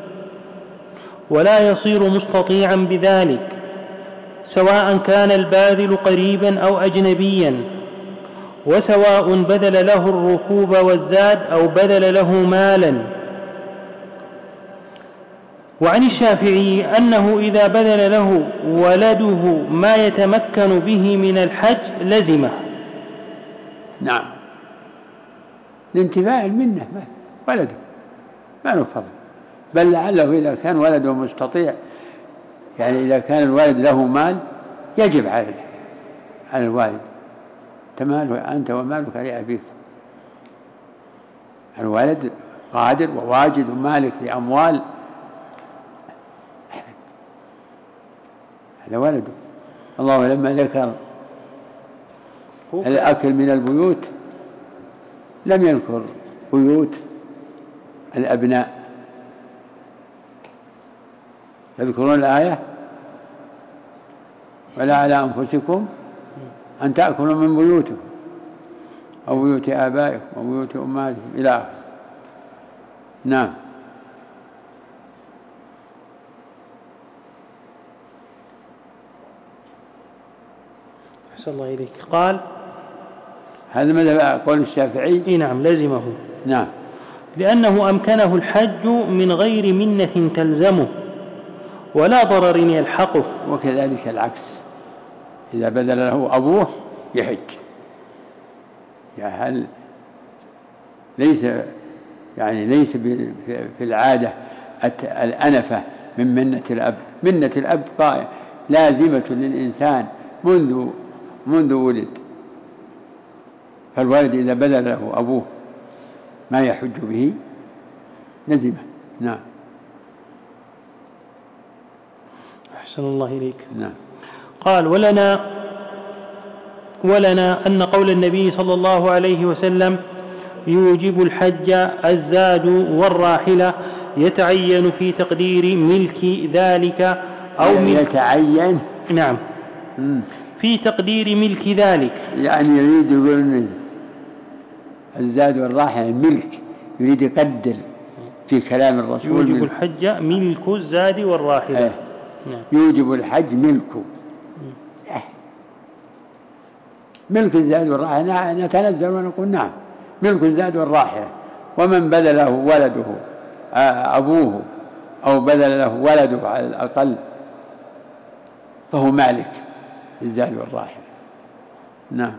ولا يصير مستطيعا بذلك، سواء كان الباذل قريبا أو أجنبيا، وسواء بذل له الركوب والزاد أو بذل له مالا. وعن الشافعي أنه إذا بذل له ولده ما يتمكن به من الحج لزمه. نعم، لانتفاع المنة، ولده ما له فضل، بل لعله إذا كان ولده مستطيع، يعني إذا كان الوالد له مال يجب على على الوالد، أنت ومالك لأبيك. الولد قادر وواجد ومالك لأموال، هذا ولده. الله لما ذكر الأكل من البيوت لم يذكر بيوت الأبناء. تذكرون الآية؟ ولا على أنفسكم أن تأكلوا من بيوتكم أو بيوت آبائكم أو بيوت أمهاتكم إلى آخره. نعم. أحسن الله إليك. قال هذا ماذا قول الشافعي؟ إيه نعم، لزمه. نعم، لأنه أمكنه الحج من غير منة تلزمه ولا ضرر يلحقه. وكذلك العكس، إذا بذل له أبوه يحج، يعني هل ليس يعني ليس في العادة الأنفة من منة الأب. منة الأب لازمة للإنسان منذ منذ ولد، فالوالد إذا بذل له أبوه ما يحج به لزمه. نعم. أحسن الله إليك. نعم. قال ولنا ولنا أن قول النبي صلى الله عليه وسلم يوجب الحج الزاد والراحلة يتعين في تقدير ملك ذلك أو ملك يتعين. نعم. م. في تقدير ملك ذلك، يعني يريد يقول الزاد والراحلة ملك، يريد يقدر في كلام الرسول يوجب ملك. الحج ملك الزاد والراحلة. ايه. نعم. يوجب الحج ملكه. إيه. ملك الزاد والراحلة نتنزل ونقول نعم ملك الزاد والراحلة. ومن بذله ولده أبوه أو بذل له ولده على الأقل فهو مالك الزاد والراحلة. نعم.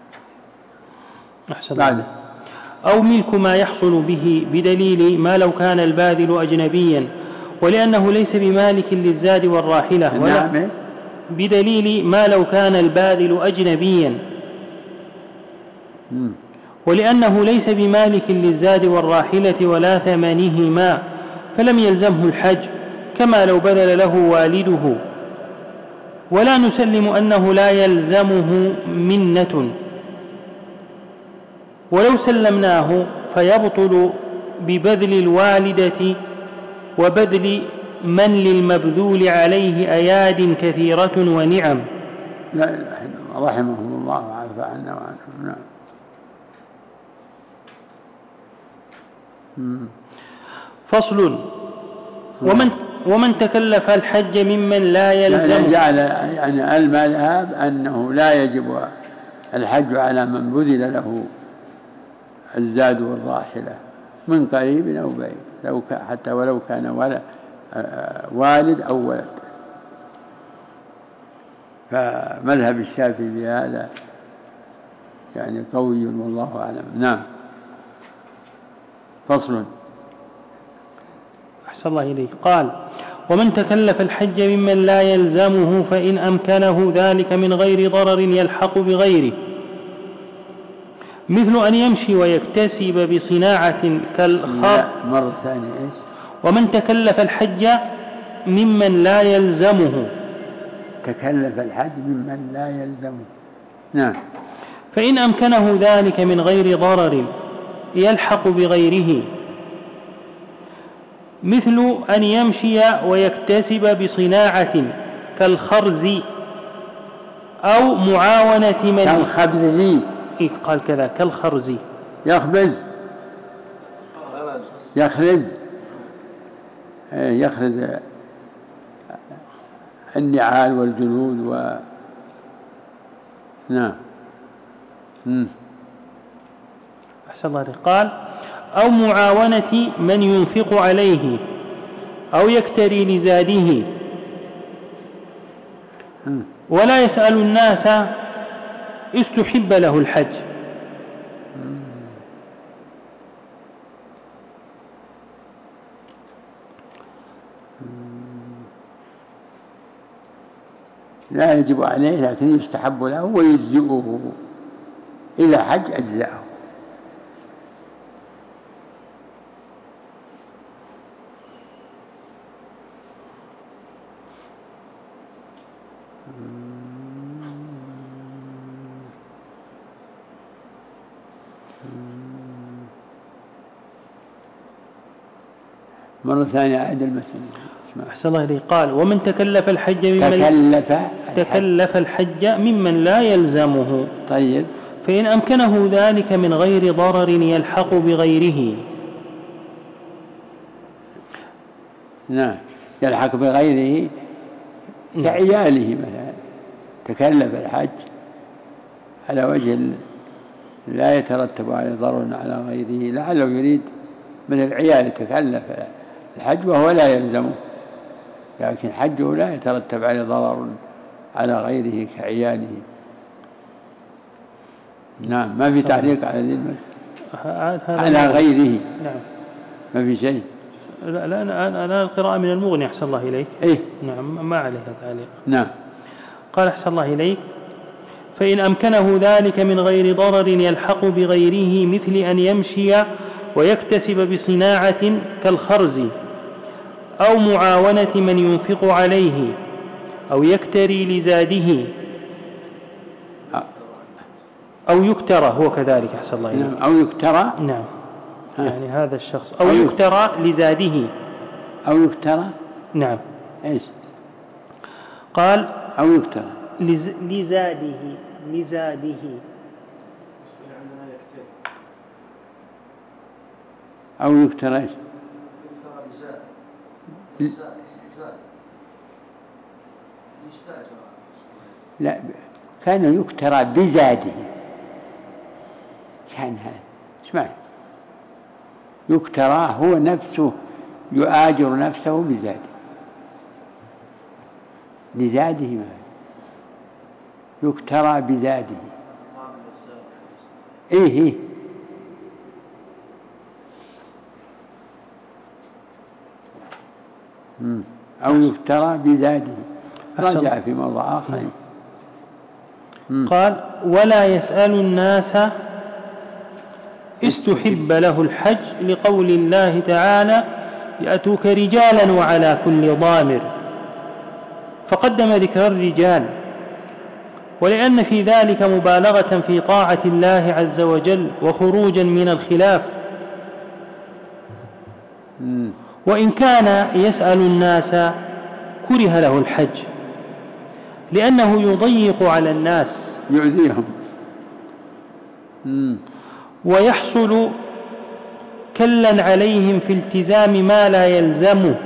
أحسن بعد. أو ملك ما يحصل به بدليل ما لو كان الباذل أجنبيا، ولأنه ليس بمالك للزاد والراحلة، ولا نعم. بدليل ما لو كان الباذل أجنبيا، م. ولأنه ليس بمالك للزاد والراحلة ولا ثمنهما فلم يلزمه الحج كما لو بذل له والده. ولا نسلم أنه لا يلزمه منة، ولو سلمناه فيبطل ببذل الوالدة وبذل من للمبذول عليه أياد كثيرة ونعم. لا إله إلا الله رحمهم الله وعافى عنا وعنهم. نعم. فصل. ومن ومن تكلف الحج ممن لا يلزم، يعني جعل يعني المذهب أنه لا يجب الحج على من بذل له الزاد والراحلة من قريب أو بعيد، لو حتى ولو كان ولا والد أو ولد. فمذهب الشافعي بهذا يعني قوي والله أعلم. نعم. فصل. أحسن الله إليك. قال ومن تكلف الحج ممن لا يلزمه فإن أمكنه ذلك من غير ضرر يلحق بغيره، مثل أن يمشي ويكتسب بصناعة كالخر. مرة ثانية إيش؟ ومن تكلف الحج ممن لا يلزمه، تكلف الحج ممن لا يلزمه. نعم. فإن أمكنه ذلك من غير ضرر يلحق بغيره، مثل أن يمشي ويكتسب بصناعة كالخرز أو معاونة من كالخبز. إيه قال كذا كالخرز يخبز يخرز يخرز النعال والجلود و نعم. مم. أحسن الله عليك. قال أو معاونة من ينفق عليه أو يكتري لزاده مم. ولا يسأل الناس استحب له الحج. لا يجب عليه لكن يستحب له ويجزئه، إذا حج أجزأه. مرة ثانية أعد المثل. أحسن الله إليه. قال ومن تكلف الحج ممن تكلف تكلف الحج ممن لا يلزمه. طيب. فإن أمكنه ذلك من غير ضرر يلحق بغيره. نعم، يلحق بغيره كعياله مثلا. تكلف الحج على وجه لا يترتب عليه ضرر على غيره، لعله يريد مثل عياله تكلف الحج وهو لا يلزمه، لكن حجه لا يترتب عليه ضرر على غيره كعياله. نعم، ما في تعليق على ذي على غيره. نعم، ما في شيء. لا لا أنا, أنا القراءة من المغني. أحسن الله إليك. إيه؟ نعم، ما عليها تعليق. نعم. قال أحسن الله إليك فإن أمكنه ذلك من غير ضرر يلحق بغيره مثل أن يمشي ويكتسب بصناعة كالخرز أو معاونة من ينفق عليه أو يكتري لزاده أو يكترى، هو كذلك. أحسن الله إليك. نعم. أو يكترى. نعم، يعني هذا الشخص أو يكترى لزاده. أو يكترى. نعم. إيش؟ قال أو يكترى لز... لزاده لزاده أو يكترى إيش؟ لا، كان يكترى بزاده. كان هذا إيش معنى؟ يكترى هو نفسه يؤاجر نفسه بزاده، لزاده ما يكترى بزاده. إيه إيه أو يكترى بزاده. رجع في موضع آخر. قال ولا يسأل الناس استحب له الحج لقول الله تعالى يأتوك رجالا وعلى كل ضامر، فقدم ذكر الرجال، ولأن في ذلك مبالغة في طاعة الله عز وجل وخروجا من الخلاف. وإن كان يسأل الناس كره له الحج لأنه يضيق على الناس، يؤذيهم، ويحصل كلا عليهم في التزام ما لا يلزمه.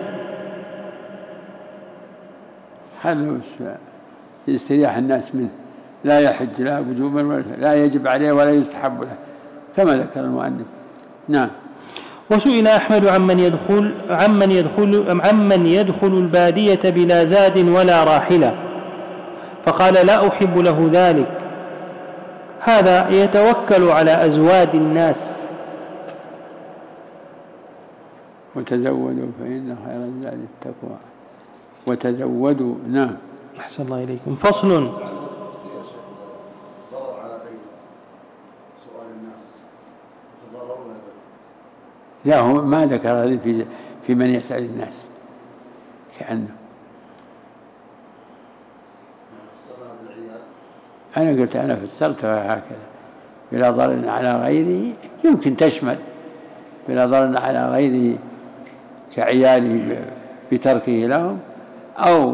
هل يستريح الناس منه، لا يحج لا وجوبا لا يجب عليه ولا يستحب له كما ذكر المؤلف. نعم. وسئل أحمد عمن يدخل عمن يدخل عمن يدخل البادية بلا زاد ولا راحلة، فقال لا أحب له ذلك، هذا يتوكل على أزواد الناس. وتزودوا فإن خير الزاد التقوى وتزودوا. نعم. أحسن الله إليكم. فصل. لا، هو ما ذكر هذه في في من يسأل الناس كأنه. أنا قلت أنا فسرتها هكذا بلا ضرر على غيره، يمكن تشمل بلا ضرر على غيره كعياله بتركه لهم أو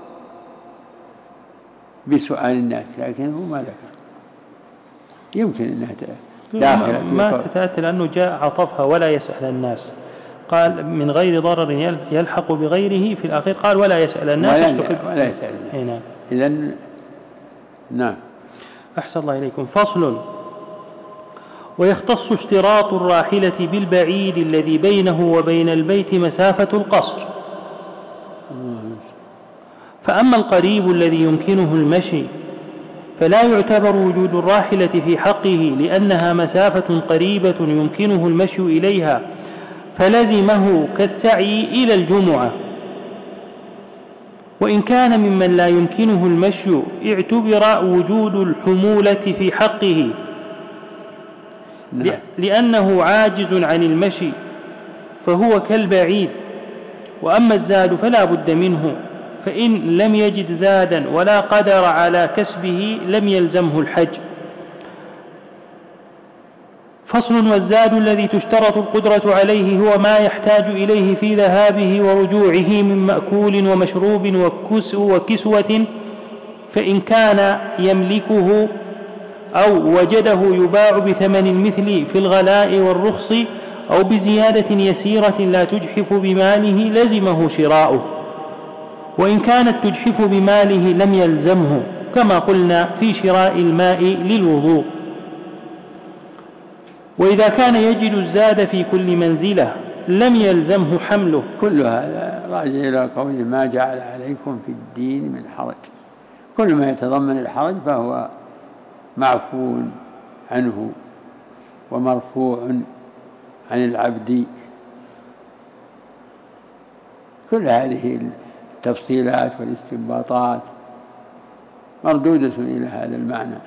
بسؤال الناس، لكن هو ما ذكر. يمكن أنها داخلة ما تتأتى لأنه جاء عطفها ولا يسأل الناس، قال من غير ضرر يلحق بغيره في الأخير قال ولا يسأل الناس ولا, ولا يسأل الناس. إذن نعم. أحسن الله إليكم. فصل. ويختص اشتراط الراحلة بالبعيد الذي بينه وبين البيت مسافة القصر. فأما القريب الذي يمكنه المشي فلا يعتبر وجود الراحلة في حقه لأنها مسافة قريبة يمكنه المشي إليها فلزمه كالسعي إلى الجمعة. وإن كان ممن لا يمكنه المشي اعتبر وجود الحمولة في حقه لأنه عاجز عن المشي فهو كالبعيد. وأما الزاد فلا بد منه فإن لم يجد زادا ولا قدر على كسبه لم يلزمه الحج. فصل. والزاد الذي تشترط القدرة عليه هو ما يحتاج إليه في ذهابه ورجوعه من مأكول ومشروب وكسوة فإن كان يملكه أو وجده يباع بثمن المثل في الغلاء والرخص أو بزيادة يسيرة لا تجحف بماله لزمه شراؤه. وإن كانت تجحف بماله لم يلزمه كما قلنا في شراء الماء للوضوء. وإذا كان يجد الزاد في كل منزلة لم يلزمه حمله. كل هذا راجع إلى قول ما جعل عليكم في الدين من حرج. كل ما يتضمن الحرج فهو معفو عنه ومرفوع عن العبد. كل هذه التفصيلات والاستنباطات مردودة إلى هذا المعنى.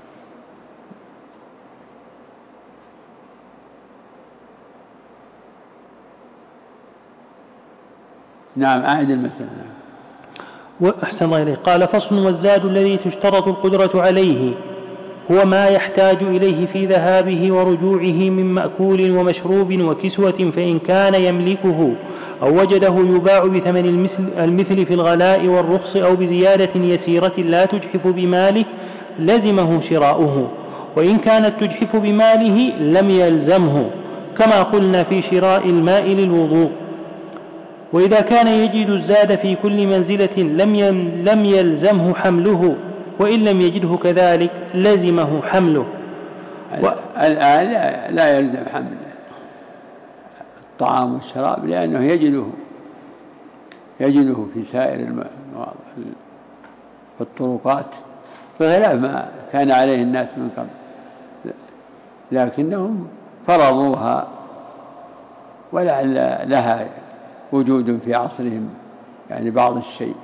نعم. أعد المثل. وأحسن الله إليه. قال فصل. والزاد الذي تشترط القدرة عليه هو ما يحتاج إليه في ذهابه ورجوعه من مأكول ومشروب وكسوة فإن كان يملكه أو وجده يباع بثمن المثل, المثل في الغلاء والرخص أو بزيادة يسيرة لا تجحف بماله لزمه شراؤه. وإن كانت تجحف بماله لم يلزمه كما قلنا في شراء الماء للوضوء. وإذا كان يجد الزاد في كل منزلة لم يلزمه حمله وإن لم يجده كذلك لزمه حمله. الآن لا يلزم حمله الطعام والشراب لأنه يجده يجده في سائر المواضع في الطرقات بخلاف ما كان عليه الناس من قبل، لكنهم فرضوها ولعل لها وجود في عصرهم يعني بعض الشيء،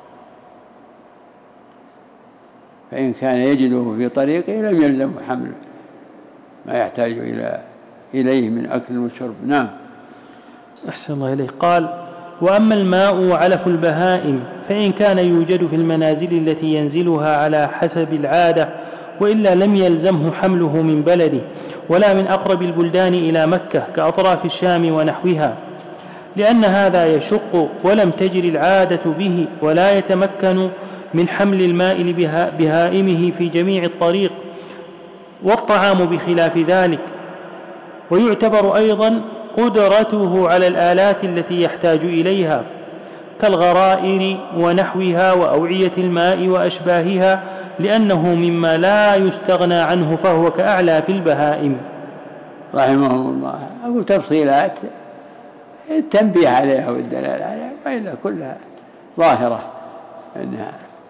فإن كان يجده في طريقه لم يلزم حمله ما يحتاج إلى إليه من أكل وشرب. نعم. أحسن الله إليه. قال وأما الماء وعلف البهائم فإن كان يوجد في المنازل التي ينزلها على حسب العادة وإلا لم يلزمه حمله من بلده ولا من أقرب البلدان إلى مكة كأطراف الشام ونحوها، لأن هذا يشق ولم تجر العادة به ولا يتمكن من حمل الماء لبهائمه في جميع الطريق، والطعام بخلاف ذلك. ويعتبر أيضا قدرته على الآلات التي يحتاج إليها كالغرائر ونحوها وأوعية الماء وأشباهها، لأنه مما لا يستغنى عنه فهو كأعلى في البهائم. رحمه الله. أقول تفصيلات التنبيه عليها والدلال عليها وإلا كلها ظاهرة أنها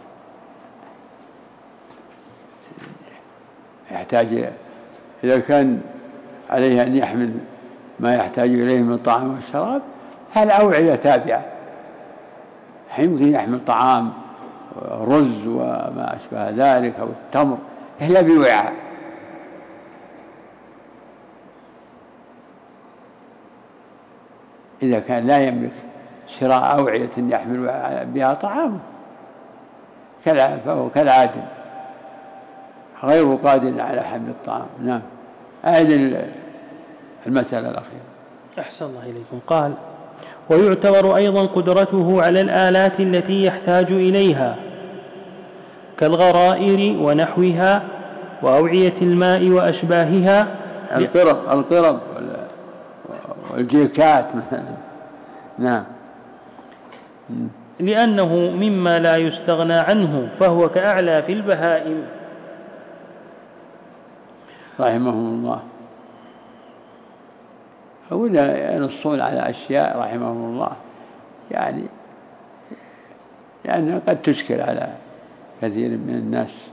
يحتاج إذا كان عليه أن يحمل ما يحتاج إليه من الطعام والشراب هالأوعية تابعة، يمكن يحمل طعام رز وما أشبه ذلك أو التمر إلا بوعاء، إذا كان لا يملك شراء أوعية يحمل بها طعامه فهو كالعادم غير قادر على حمل الطعام. نعم. أعد المسألة الأخيرة. أحسن الله إليكم. قال ويعتبر أيضا قدرته على الآلات التي يحتاج إليها كالغرائر ونحوها وأوعية الماء وأشباهها. القرب القرب والجيكات مثلا. نعم. لأنه مما لا يستغنى عنه فهو كأعلى في البهائم. رحمهم الله. هؤلاء ينصون على أشياء رحمهم الله يعني لأنها يعني قد تشكل على كثير من الناس.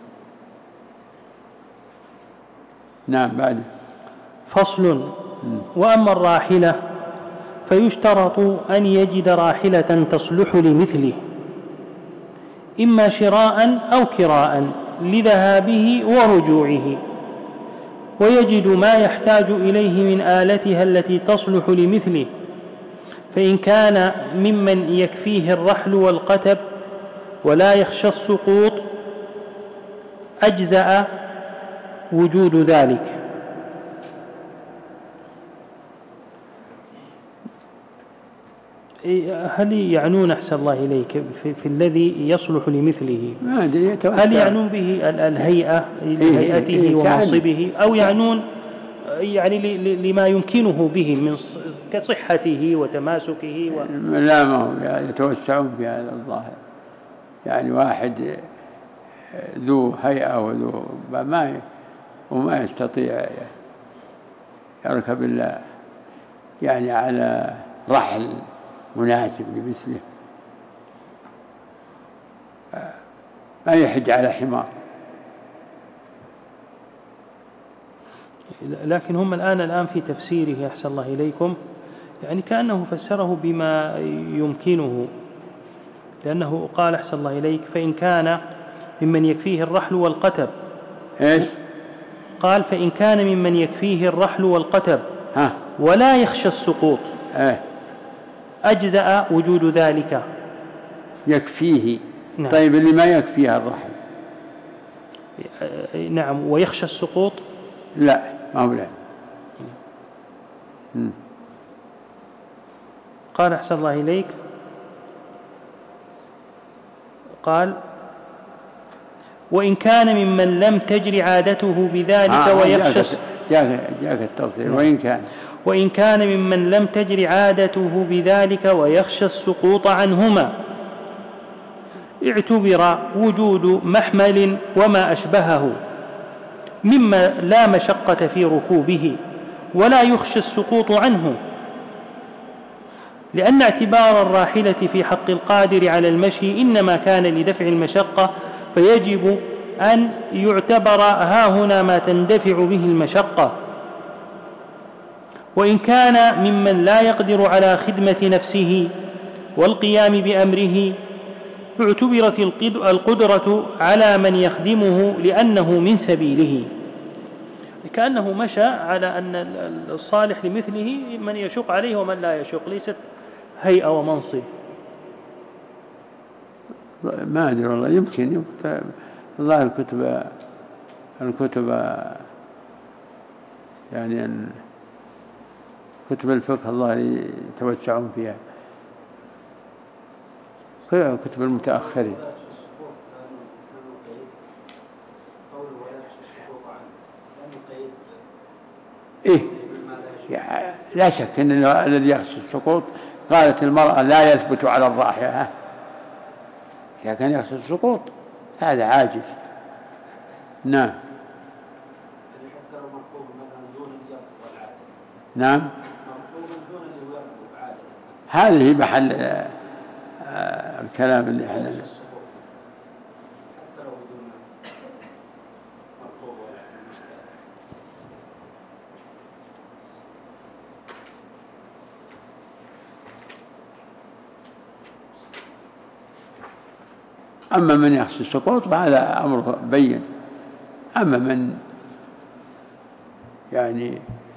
نعم. بعد فصل. وأما الراحلة فيشترط أن يجد راحلة تصلح لمثله، إما شراء أو كراء لذهابه ورجوعه، ويجد ما يحتاج إليه من آلتها التي تصلح لمثله، فإن كان ممن يكفيه الرحل والقتب ولا يخشى السقوط أجزأ وجود ذلك. هل يعنون أحسن الله إليك في, في الذي يصلح لمثله؟ هل يعنون به الهيئة لهيئته ومنصبه، أو يعنون يعني لما يمكنه به من كصحته وتماسكه و... لا، ما هو يعني يتوسعون في هذا الظاهر، يعني واحد ذو هيئة وذو ما وما يستطيع يركب إلا يعني على رحل مناسب لمثله، ما يحج على حمار. لكن هم الآن الآن في تفسيره أحسن الله إليكم يعني كأنه فسره بما يمكنه، لأنه قال أحسن الله إليك فإن كان ممن يكفيه الرحل والقتب. إيش؟ قال فإن كان ممن يكفيه الرحل والقتب ها. ولا يخشى السقوط إيه؟ أجزأ وجود ذلك. يكفيه. نعم. طيب اللي ما يكفيها الرحل؟ نعم. ويخشى السقوط؟ لا، ما هو لا. قال أحسن الله إليك قال وإن كان ممن لم تجري عادته بذلك آه ويخشى جاءك جاءك التفصيل. وإن كان وإن كان ممن لم تجري عادته بذلك ويخشى السقوط عنهما اعتبر وجود محمل وما أشبهه مما لا مشقة في ركوبه ولا يخشى السقوط عنه، لأن اعتبار الراحلة في حق القادر على المشي إنما كان لدفع المشقة، فيجب أن يعتبر هاهنا ما تندفع به المشقة. وإن كان ممن لا يقدر على خدمة نفسه والقيام بأمره اعتبرت القدرة على من يخدمه لأنه من سبيله، كأنه مشى على أن الصالح لمثله من يشق عليه ومن لا يشق، ليست هيئة ومنصب. ما أدري والله، يمكن الله الكتب الكتب يعني كتب الفقه الله يتوسعون فيها، كتب المتأخرين. إيه لا شك أن الذي يخشى السقوط قالت المرأة لا يثبت على الراحلة، إذا كان يخشى السقوط هذا عاجز. نعم. نعم. هذه محل الكلام اللي احنا أما من يخشى السقوط فهذا أمر بين. أما من يعني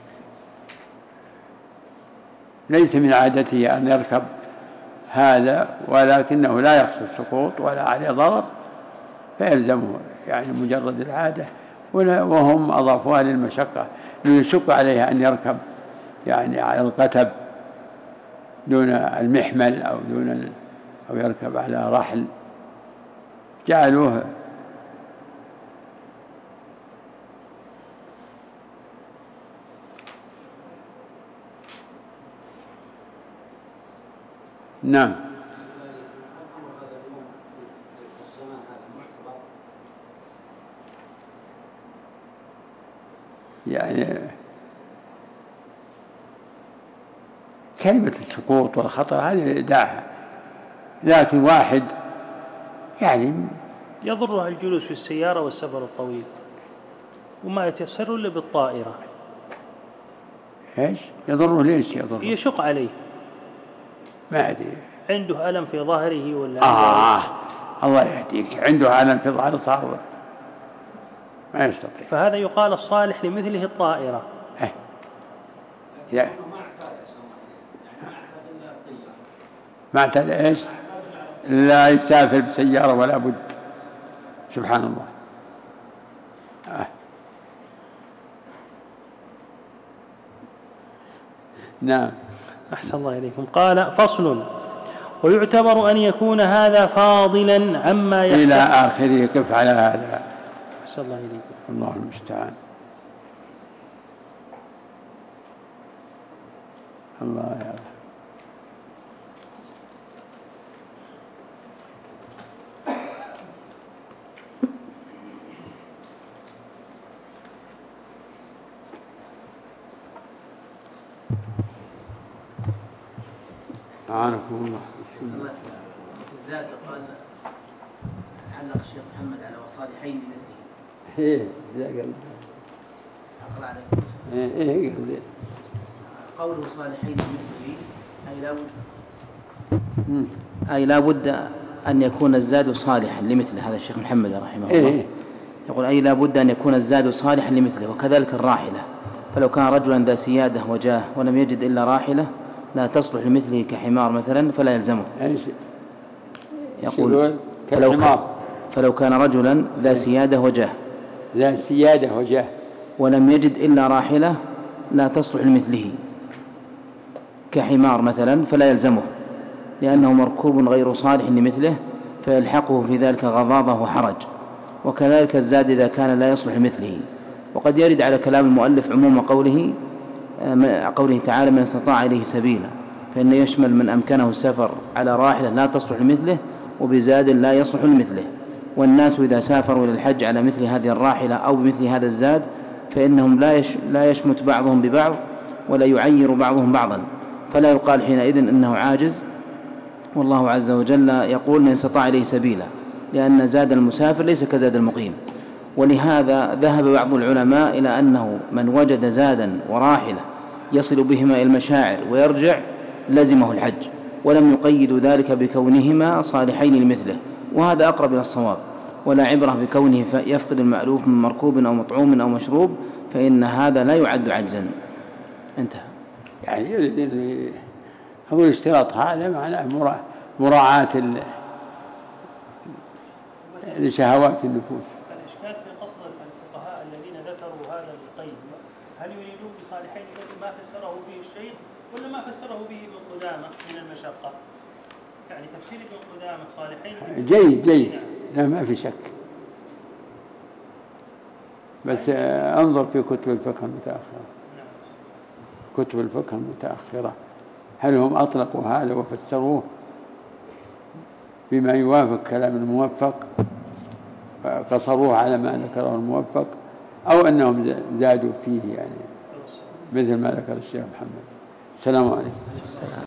ليس من عادته أن يركب هذا ولكنه لا يخشى السقوط ولا عليه ضرر فيلزمه يعني مجرد العادة، وهم أضافوها للمشقة ليشق عليها أن يركب يعني على القتب دون المحمل أو دون أو يركب على رحل، جعلوه نعم. يعني كلمة السقوط والخطر هذه داعها، لكن واحد يعني يضرها الجلوس في السيارة والسفر الطويل وما يتيسر إلا بالطائرة. ايش يضره؟ ليش يضره؟ يشق عليه، ما أدري، عنده ألم في ظهره ولا آه الله يهديك، عنده ألم في ظهره صار ما يستطيع، فهذا يقال الصالح لمثله الطائرة. إيه. يعني ما اعتاد ايش؟ لا يسافر بسيارة ولا بد، سبحان الله. آه. نعم. أحسن الله إليكم. قال فصل: ويعتبر أن يكون هذا فاضلا عما يحتاج إلى آخره. قف على هذا. أحسن الله إليكم. الله المستعان. الله يا رب. أعانكم الله. الله في الزاد قال علق الشيخ محمد على وصالحين مثله. إيه لا قال. أقرأ عليك. إيه إيه قال. قوله صالحين مثله أي لا بد أي لا بد أن يكون الزاد صالحا لمثل هذا الشيخ محمد رحمه الله. إيه. يقول أي لا بد أن يكون الزاد صالحا لمثله، وكذلك الراحلة، فلو كان رجلا ذا سيادة وجاه ولم يجد إلا راحلة لا تصلح لمثله كحمار مثلا فلا يلزمه. يقول فلو كان, فلو كان رجلا ذا سيادة وجاه ذا سيادة وجاه ولم يجد إلا راحلة لا تصلح لمثله كحمار مثلا فلا يلزمه، لأنه مركوب غير صالح لمثله فيلحقه في ذلك غضاضة وحرج. وكذلك الزاد إذا كان لا يصلح لمثله. وقد يرد على كلام المؤلف عموم قوله قوله تعالى: من استطاع إليه سبيلا، فإن يشمل من أمكنه السفر على راحلة لا تصلح لمثله وبزاد لا يصلح لمثله. والناس إذا سافروا إلى الحج على مثل هذه الراحلة أو بمثل هذا الزاد فإنهم لا لا يشمت بعضهم ببعض ولا يعير بعضهم بعضا، فلا يقال حينئذ إنه عاجز. والله عز وجل يقول: من استطاع إليه سبيلا، لأن زاد المسافر ليس كزاد المقيم. ولهذا ذهب بعض العلماء إلى أنه من وجد زادا وراحلة يصل بهما إلى المشاعر ويرجع لزمه الحج، ولم يقيدوا ذلك بكونهما صالحين لمثله، وهذا أقرب إلى الصواب. ولا عبرة بكونه يفقد المألوف من مركوب أو مطعوم أو مشروب، فإن هذا لا يعد عجزا. انتهى. يعني يريد هو الاشتراط هذا معناه مراعاة لشهوات النفوس. الإشكال في قصد الفقهاء الذين ذكروا هذا القيد، هل يريدون بصالحين الذي ما فسره به الشيخ ولا ما فسره به ابن قدامة من المشقة؟ يعني تفسير ابن قدامة صالحين جيد جيد، لا ما في شك، بس انظر في كتب الفقه المتأخرة. كتب الفقه المتأخرة هل هم أطلقوا هذا وفسروه بما يوافق كلام الموفق قصروه على ما ذكره الموفق، أو أنهم زادوا فيه يعني مثل ما ذكر الشيخ محمد. السلام عليكم.